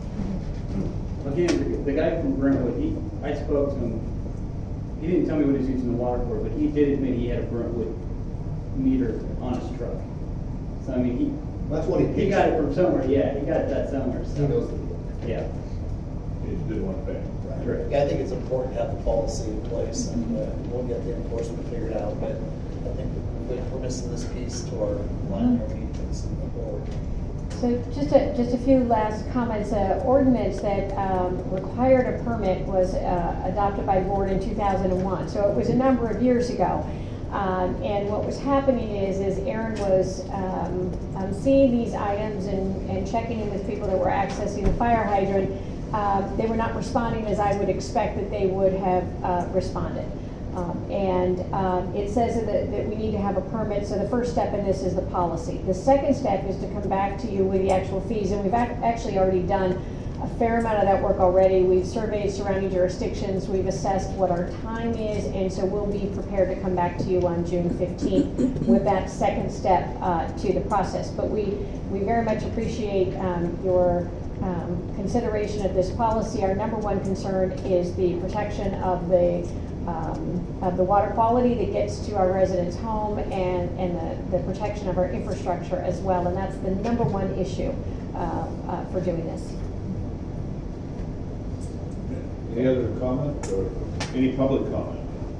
with. Again, the, the guy from Brentwood, he, I spoke to him, he didn't tell me what he was using the water for, but he did admit he had a Brentwood meter on his truck. So I mean, he, That's what he he got it from somewhere, yeah, he got that somewhere, so. He knows the Yeah. He just didn't want to pay. Right. Yeah, I think it's important to have the policy in place, and uh, we'll get the enforcement figured out, but I think we're we're missing this piece to our line, our meetings and the board. So just a, just a few last comments. Uh, ordinance that um, required a permit was uh, adopted by the board in two thousand one. So it was a number of years ago. Um, and what was happening is, is Aaron was um, um, seeing these items and, and checking in with people that were accessing the fire hydrant. Uh, they were not responding as I would expect that they would have uh, responded. Um, and um, it says that, that we need to have a permit, so the first step in this is the policy. The second step is to come back to you with the actual fees, and we've ac actually already done a fair amount of that work already. We've surveyed surrounding jurisdictions, we've assessed what our time is, and so we'll be prepared to come back to you on June fifteenth with that second step uh, to the process. But we, we very much appreciate um, your um, consideration of this policy. Our number one concern is the protection of the Um, of the water quality that gets to our residents' home, and, and the, the protection of our infrastructure as well. And that's the number one issue uh, uh, for doing this. Any other comment or any public comment?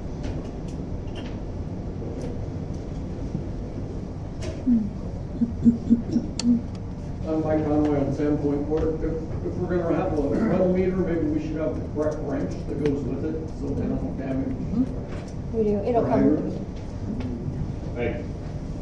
I'm Mike Conway on Sam Point Court. If, if we're gonna have a metal meter, maybe we should have the correct wrench that goes with it, so they don't damage. We do, it'll our come. hydrants. Thank you.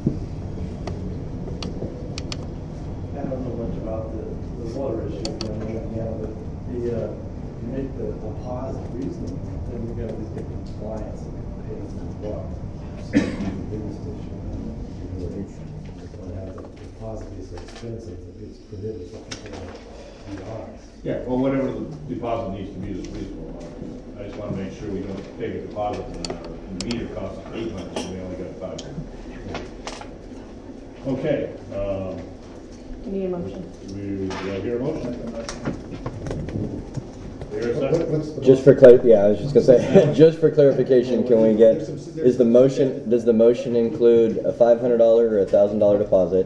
I don't know much about the, the water issue, you know, yeah, but the, uh, you make the deposit reasonable, then we gotta just get compliance and pay the water. So the biggest issue, you know, is when I have the deposit is so expensive, that it's prohibitive of people to be honest. Yeah, well, whatever the deposit needs to be is reasonable. I just want to make sure we don't take a deposit and our meter costs eight months and we only got five. Okay, um, We need a motion. we, do I hear a motion? Hear a second? Just for clar, yeah, I was just gonna say, just for clarification, can we get, is the motion, does the motion include a five hundred dollar or a thousand dollar deposit?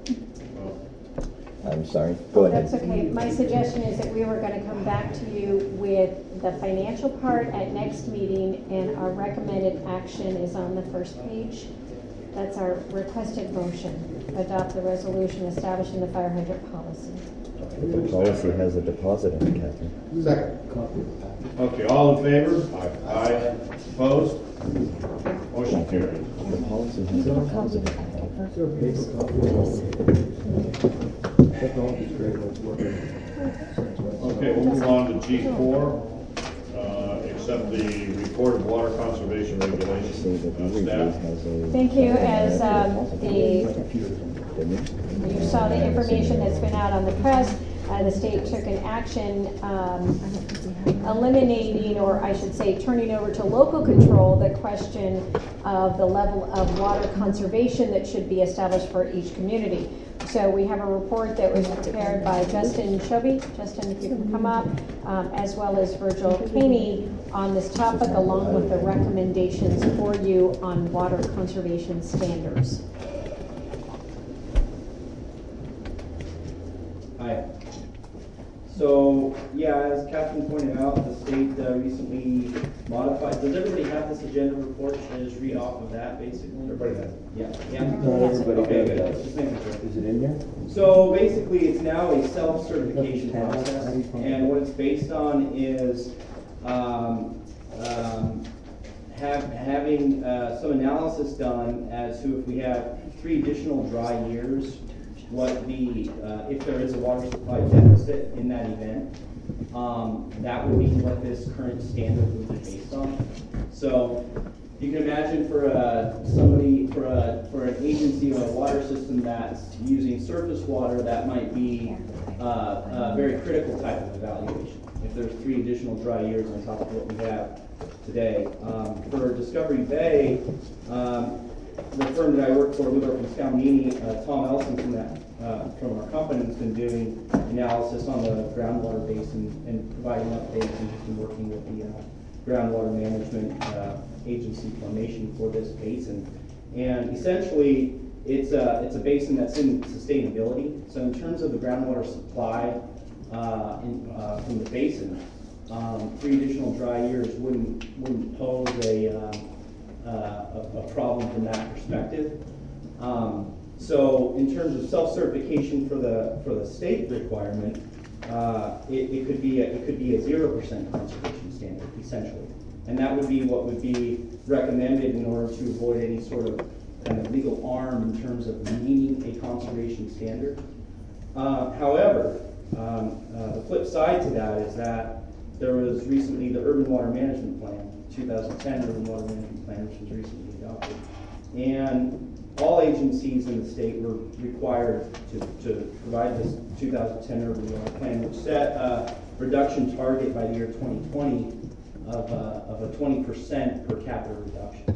I'm sorry, go Oh, ahead. that's okay. My suggestion is that we were going to come back to you with the financial part at next meeting, and our recommended action is on the first page. That's our requested motion. Adopt the resolution establishing the fire hydrant policy. The policy has a deposit in it, Catherine. Second. Okay, all in favor? Aye. Aye. Opposed? Motion carried. The policy has a deposit Okay, we'll move on to G four. Uh, accept the report of water conservation regulations. Uh, staff. Thank you. As um, the you saw the information that's been out on the press, uh, the state took an action um, eliminating, or I should say turning over to local control, the question of the level of water conservation that should be established for each community. So we have a report that was prepared by Justin Shovey. Justin, if you can come up, um, as well as Virgil Caney on this topic, along with the recommendations for you on water conservation standards. Hi. So, yeah, as Catherine pointed out, the state uh, recently modified. Does everybody have this agenda report? Should I just read off of that, basically? Everybody has it. Yeah. Yeah. Not everybody Okay, does. good. Just making sure. Is it in here? So basically, it's now a self-certification process, and what it's based on is um, uh, um, have, having uh, some analysis done as to if we have three additional dry years, what the, uh, if there is a water supply deficit in that event, um, that would be what this current standard would be based on. So you can imagine for a, somebody, for a, for an agency or a water system that's using surface water, that might be uh, a very critical type of evaluation. If there's three additional dry years on top of what we have today. Um, for Discovery Bay, um, the firm that I work for, Ludorf and Scalmini, uh, Tom Elson from that uh, from our company has been doing analysis on the groundwater basin and providing updates, and has been working with the uh, groundwater management uh, agency formation for this basin. And essentially, it's a it's a basin that's in sustainability. So in terms of the groundwater supply uh, in, uh, from the basin, um, three additional dry years wouldn't wouldn't pose a um, Uh, a, a problem from that perspective. Um, so in terms of self-certification for the for the state requirement, uh, it, it could be a, it could be a zero percent conservation standard essentially, and that would be what would be recommended in order to avoid any sort of kind of legal arm in terms of meeting a conservation standard. Uh, however, um, uh, the flip side to that is that there was recently the Urban Water Management Plan, two thousand ten Urban Water Management Plan, which was recently adopted. And all agencies in the state were required to, to provide this two thousand ten Urban Water Plan, which set a reduction target by the year twenty twenty of, uh, of a twenty percent per capita reduction.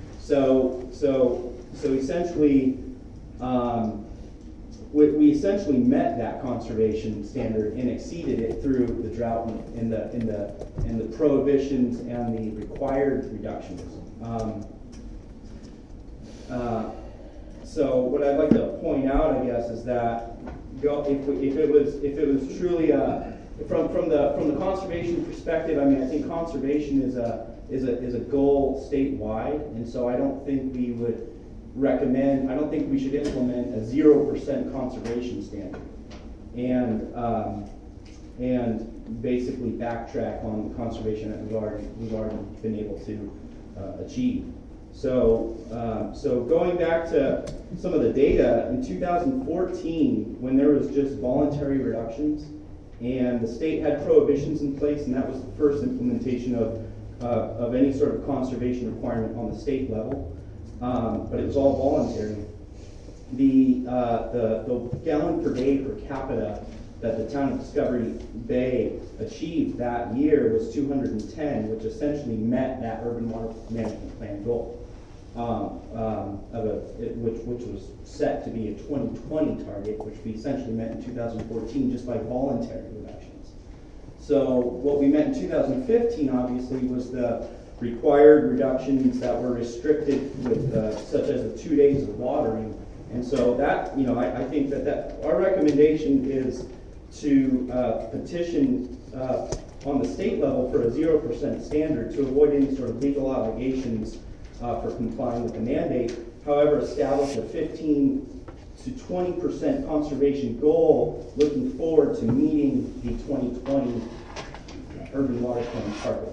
So, so, so essentially, um, we, we essentially met that conservation standard and exceeded it through the drought and the in the and the prohibitions and the required reductions. Um, uh, so what I'd like to point out, I guess, is that go, if, we, if it was if it was truly a, from from the from the conservation perspective, I mean, I think conservation is a is a is a goal statewide, and so I don't think we would recommend, I don't think we should implement a zero percent conservation standard and um, and basically backtrack on the conservation that we've already, we've already been able to uh, achieve. So, um, so going back to some of the data, in two thousand fourteen, when there was just voluntary reductions and the state had prohibitions in place, and that was the first implementation of, uh, of any sort of conservation requirement on the state level, Um, but it was all voluntary. The, uh, the the gallon per day per capita that the town of Discovery Bay achieved that year was two hundred ten, which essentially met that urban water management plan goal, um, um, of a, it, which which was set to be a twenty twenty target, which we essentially met in two thousand fourteen just by voluntary reductions. So what we met in two thousand fifteen, obviously, was the required reductions that were restricted with, uh, such as the two days of watering. And so that, you know, I, I think that, that our recommendation is to uh, petition uh, on the state level for a zero percent standard to avoid any sort of legal obligations uh, for complying with the mandate. However, establish a fifteen to twenty percent conservation goal looking forward to meeting the twenty twenty urban water plan target.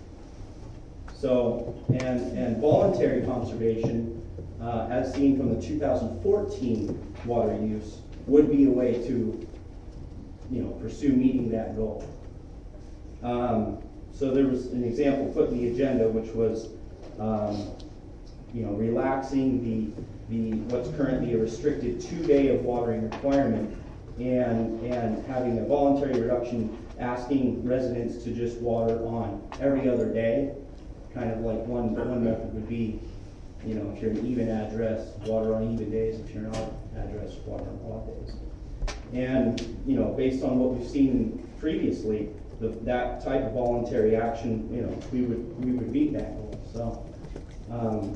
So, and, and voluntary conservation, uh, as seen from the two thousand fourteen water use, would be a way to, you know, pursue meeting that goal. Um, so there was an example put in the agenda, which was, um, you know, relaxing the the what's currently a restricted two-day of watering requirement, and and having a voluntary reduction, asking residents to just water on every other day. Kind of like one one method would be, you know, if you're an even address, water on even days. If you're an odd address, water on odd days. And, you know, based on what we've seen previously, the, that type of voluntary action, you know, we would we would meet that goal. So. Um,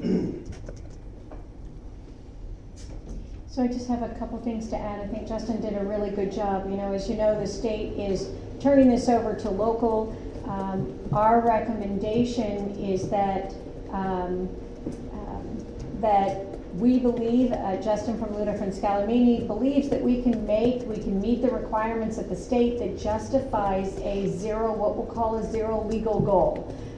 So I just have a couple things to add. I think Justin did a really good job. You know, as you know, the state is turning this over to local. Um, our recommendation is that um, um, that we believe, uh, Justin from Ludorf and Scalmini believes that we can make, we can meet the requirements of the state that justifies a zero, what we'll call a zero legal goal.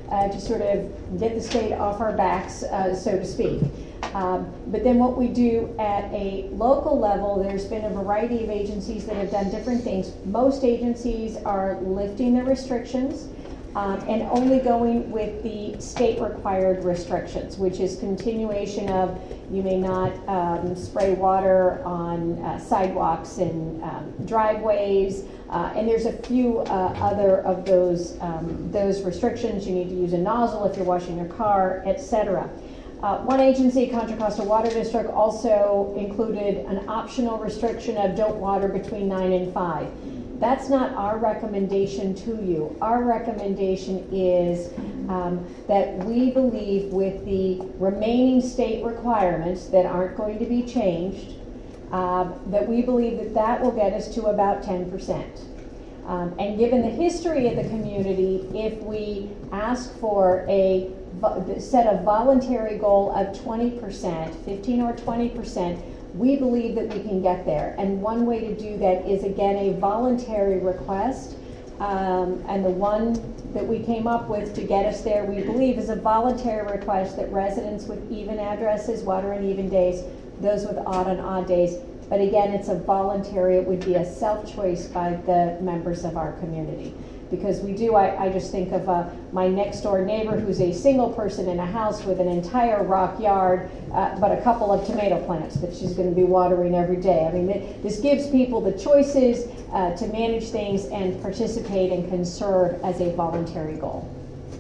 uh, to sort of get the state off our backs, uh, so to speak. Um, but then what we do at a local level, there's been a variety of agencies that have done different things. Most agencies are lifting the restrictions um, and only going with the state required restrictions, which is continuation of you may not um, spray water on uh, sidewalks and um, driveways, uh, and there's a few uh, other of those, um, those restrictions. You need to use a nozzle if you're washing your car, et cetera. Uh, one agency, Contra Costa Water District, also included an optional restriction of don't water between nine and five. That's not our recommendation to you. Our recommendation is um, that we believe with the remaining state requirements that aren't going to be changed, uh, that we believe that that will get us to about ten percent. Um, and given the history of the community, if we ask for a set a voluntary goal of twenty percent, fifteen or twenty percent, we believe that we can get there. And one way to do that is, again, a voluntary request. Um, and the one that we came up with to get us there, we believe, is a voluntary request that residents with even addresses, water and even days, those with odd and odd days. But again, it's a voluntary, it would be a self-choice by the members of our community. Because we do, I, I just think of uh, my next door neighbor who's a single person in a house with an entire rock yard, uh, but a couple of tomato plants that she's going to be watering every day. I mean, th this gives people the choices uh, to manage things and participate and conserve as a voluntary goal.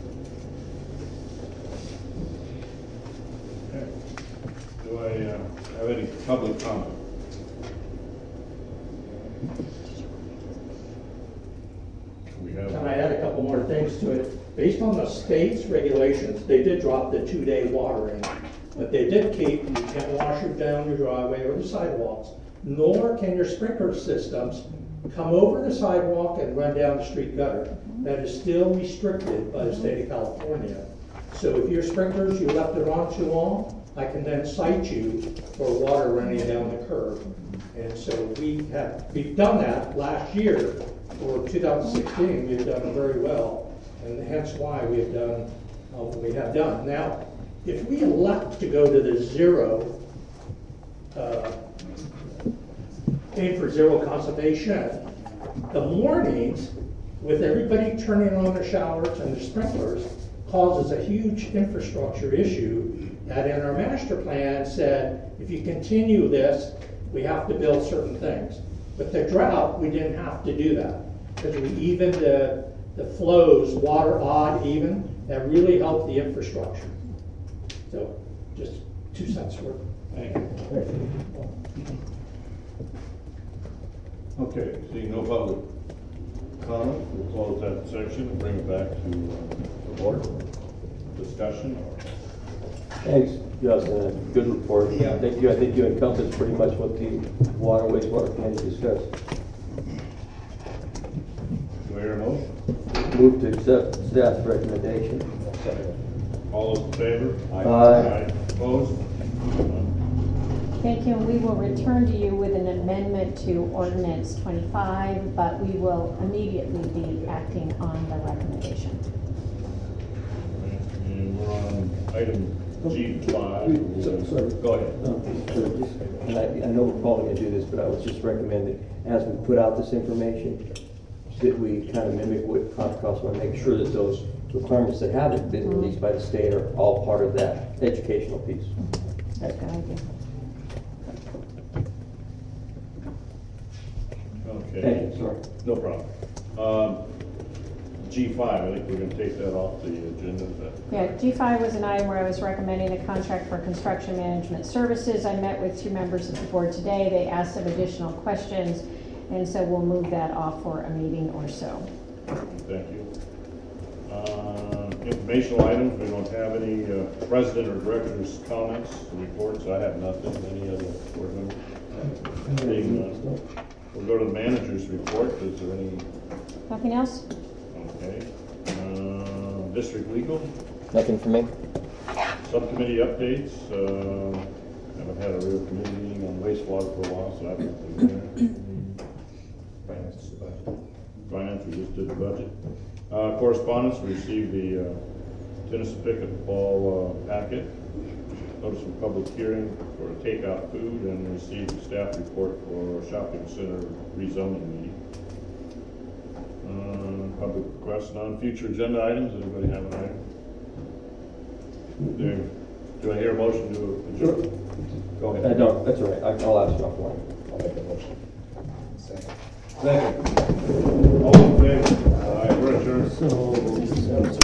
Okay. Do I uh, have any public comment? And I add a couple more things to it. Based on the state's regulations, they did drop the two-day watering, but they did keep, you can't wash it down your driveway or the sidewalks, nor can your sprinkler systems come over the sidewalk and run down the street gutter. That is still restricted by the state of California. So if your sprinklers, you left it on too long, I can then cite you for water running down the curb. And so we have, we've done that last year. For two thousand sixteen, we've done very well, and hence why we have done uh, what we have done. Now, if we elect to go to the zero, uh, aim for zero conservation, the mornings, with everybody turning on their showers and their sprinklers, causes a huge infrastructure issue that in our master plan said, if you continue this, we have to build certain things. With the drought, we didn't have to do that because we evened the, the flows, water odd, even. That really helped the infrastructure. So, just two cents worth. Thank you. Okay, seeing no public comment, we'll close that section and bring it back to uh, the board. Discussion. Thanks, Justin. Good report. Yeah. I think you, I think you encompassed pretty much what the water wastewater committee discussed. Do I hear a motion? Move to accept staff's recommendation. All those in favor? Aye. Aye. Opposed? Thank you, and we will return to you with an amendment to ordinance twenty-five, but we will immediately be acting on the recommendation. And we're on item G five. So, sorry. Go ahead. Um, so just, and I, I know we're probably going to do this, but I was just recommending, as we put out this information, that we kind of mimic what Contra Costa want to make sure that those requirements that haven't been released by the state are all part of that educational piece. That's a good idea. Okay. Thank you, sorry. No problem. Um, G five, I think we're going to take that off the agenda. Is that Yeah, G five was an item where I was recommending a contract for construction management services. I met with two members of the board today. They asked some additional questions, and so we'll move that off for a meeting or so. Thank you. Uh, informational items, we don't have any uh, president or director's comments, reports. I have nothing. Any other board members? Being, uh, we'll go to the manager's report. Is there any? Nothing else? Okay. Uh, district legal? Nothing for me. Subcommittee updates. Uh, haven't had a real committee meeting on wastewater for a while, so I haven't been there. Finance is the budget. Finance, we just did the budget. Uh, correspondence, we received the uh, tennis and pickleball uh, packet, notice of public hearing for takeout food, and receive the staff report for shopping center rezoning meeting. Uh, Public requests, non-future agenda items, anybody have an item? Do do I hear a motion to adjourn? Go ahead. Uh, no, that's all right, I- I'll ask you offline. I'll make that motion. Second. Second.